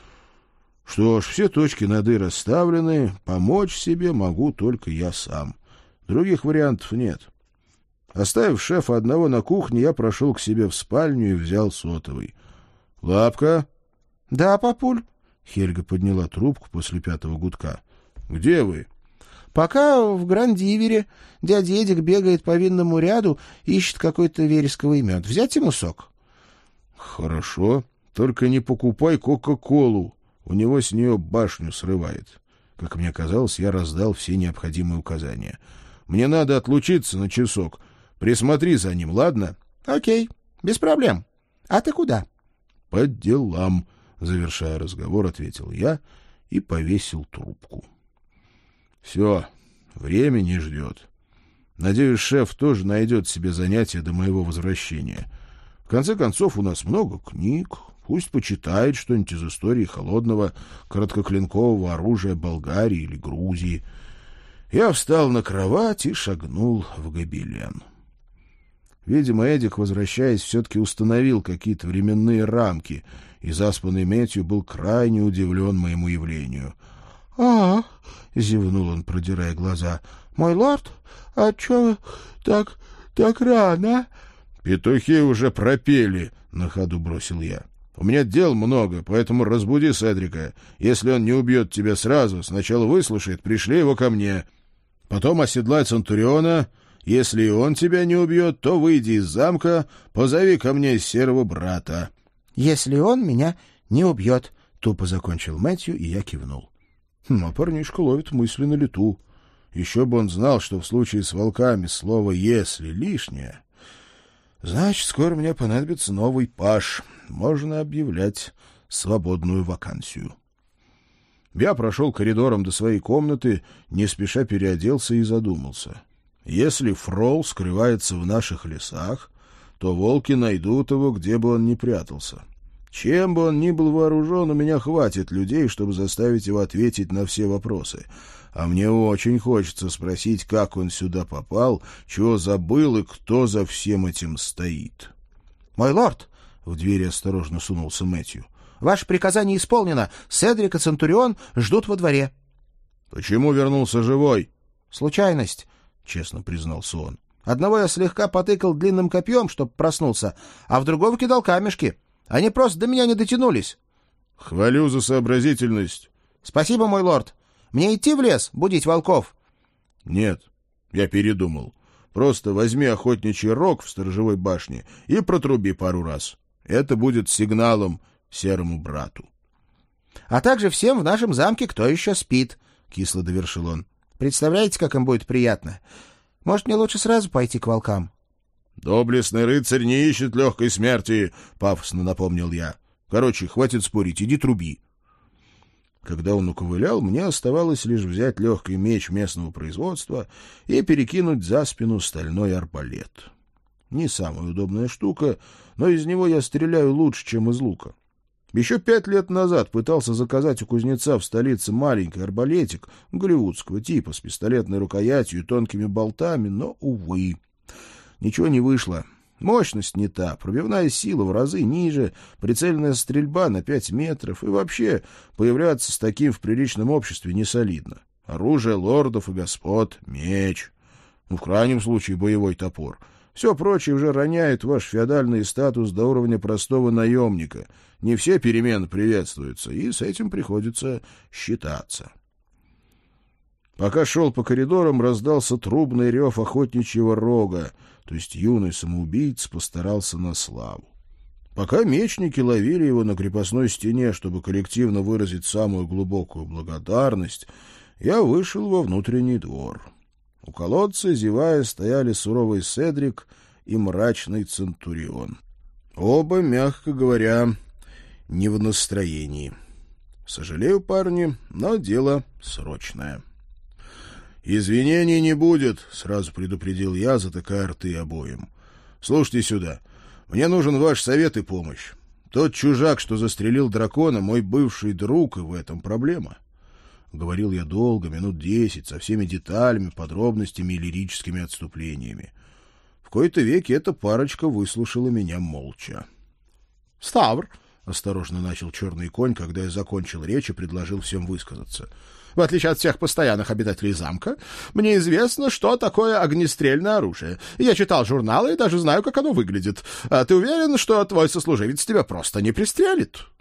Что ж, все точки над «и» расставлены, помочь себе могу только я сам. Других вариантов нет. Оставив шефа одного на кухне, я прошел к себе в спальню и взял сотовый. — Лапка? — Да, папуль. Хельга подняла трубку после 5-го гудка. — Где вы? — Пока в Грандивере. Дядя Эдик бегает по винному ряду, ищет какой-то вересковый мед. Взять ему сок? — Хорошо. Только не покупай Кока-Колу. У него с нее башню срывает. Как мне казалось, я раздал все необходимые указания. Мне надо отлучиться на часок. Присмотри за ним, ладно? — Окей, без проблем. А ты куда? — По делам, — завершая разговор, ответил я и повесил трубку. Все, время не ждет. Надеюсь, шеф тоже найдет себе занятие до моего возвращения. В конце концов, у нас много книг. Пусть почитает что-нибудь из истории холодного короткоклинкового оружия Болгарии или Грузии. Я встал на кровать и шагнул в гобелен. Видимо, Эдик, возвращаясь, все-таки установил какие-то временные рамки, и заспанный Мэтью был крайне удивлен моему явлению. — зевнул он, продирая глаза. — Мой лорд, а чё вы так рано? — Петухи уже пропели, — на ходу бросил я. — У меня дел много, поэтому разбуди Седрика. Если он не убьет тебя сразу, сначала выслушает, пришли его ко мне. Потом оседлай Центуриона. Если и он тебя не убьет, то выйди из замка, позови ко мне серого брата. — Если он меня не убьет, — тупо закончил Мэтью, и я кивнул. Но парнишка ловит мысли на лету. Еще бы он знал, что в случае с волками слово «если» лишнее. Значит, скоро мне понадобится новый паж. Можно объявлять свободную вакансию. Я прошел коридором до своей комнаты, не спеша переоделся и задумался. Если Фрол скрывается в наших лесах, то волки найдут его, где бы он ни прятался. Чем бы он ни был вооружен, у меня хватит людей, чтобы заставить его ответить на все вопросы. А мне очень хочется спросить, как он сюда попал, чего забыл и кто за всем этим стоит. — Мой лорд! — в двери осторожно сунулся Мэтью. — Ваше приказание исполнено. Седрик и Центурион ждут во дворе. — Почему вернулся живой? — Случайность, — честно признался он. — Одного я слегка потыкал длинным копьем, чтоб проснулся, а в другого кидал камешки. Они просто до меня не дотянулись. — Хвалю за сообразительность. — Спасибо, мой лорд. Мне идти в лес, будить волков? — Нет, я передумал. Просто возьми охотничий рог в сторожевой башне и протруби пару раз. Это будет сигналом серому брату. — А также всем в нашем замке, кто еще спит, — кисло довершил он. — Представляете, как им будет приятно? Может, мне лучше сразу пойти к волкам? — Доблестный рыцарь не ищет легкой смерти, — пафосно напомнил я. — Короче, хватит спорить, иди труби. Когда он уковылял, мне оставалось лишь взять легкий меч местного производства и перекинуть за спину стальной арбалет. Не самая удобная штука, но из него я стреляю лучше, чем из лука. Еще 5 лет назад пытался заказать у кузнеца в столице маленький арбалетик голливудского типа с пистолетной рукоятью и тонкими болтами, но, увы, ничего не вышло. Мощность не та, пробивная сила в разы ниже, прицельная стрельба на 5 метров, и вообще появляться с таким в приличном обществе не солидно. Оружие лордов и господ — меч. В крайнем случае боевой топор. Все прочее уже роняет ваш феодальный статус до уровня простого наемника. Не все перемены приветствуются, и с этим приходится считаться. Пока шел по коридорам, раздался трубный рев охотничьего рога, то есть юный самоубийц постарался на славу. Пока мечники ловили его на крепостной стене, чтобы коллективно выразить самую глубокую благодарность, я вышел во внутренний двор. У колодца, зевая, стояли суровый Седрик и мрачный Центурион. Оба, мягко говоря, не в настроении. Сожалею, парни, но дело срочное. «Извинений не будет», — сразу предупредил я, затыкая рты обоим. «Слушайте сюда. Мне нужен ваш совет и помощь. Тот чужак, что застрелил дракона, мой бывший друг, и в этом проблема». Говорил я долго, минут 10, со всеми деталями, подробностями и лирическими отступлениями. В кои-то веки эта парочка выслушала меня молча. — Ставр, — осторожно начал черный конь, когда я закончил речь и предложил всем высказаться. — В отличие от всех постоянных обитателей замка, мне известно, что такое огнестрельное оружие. Я читал журналы и даже знаю, как оно выглядит. А ты уверен, что твой сослуживец тебя просто не пристрелит? —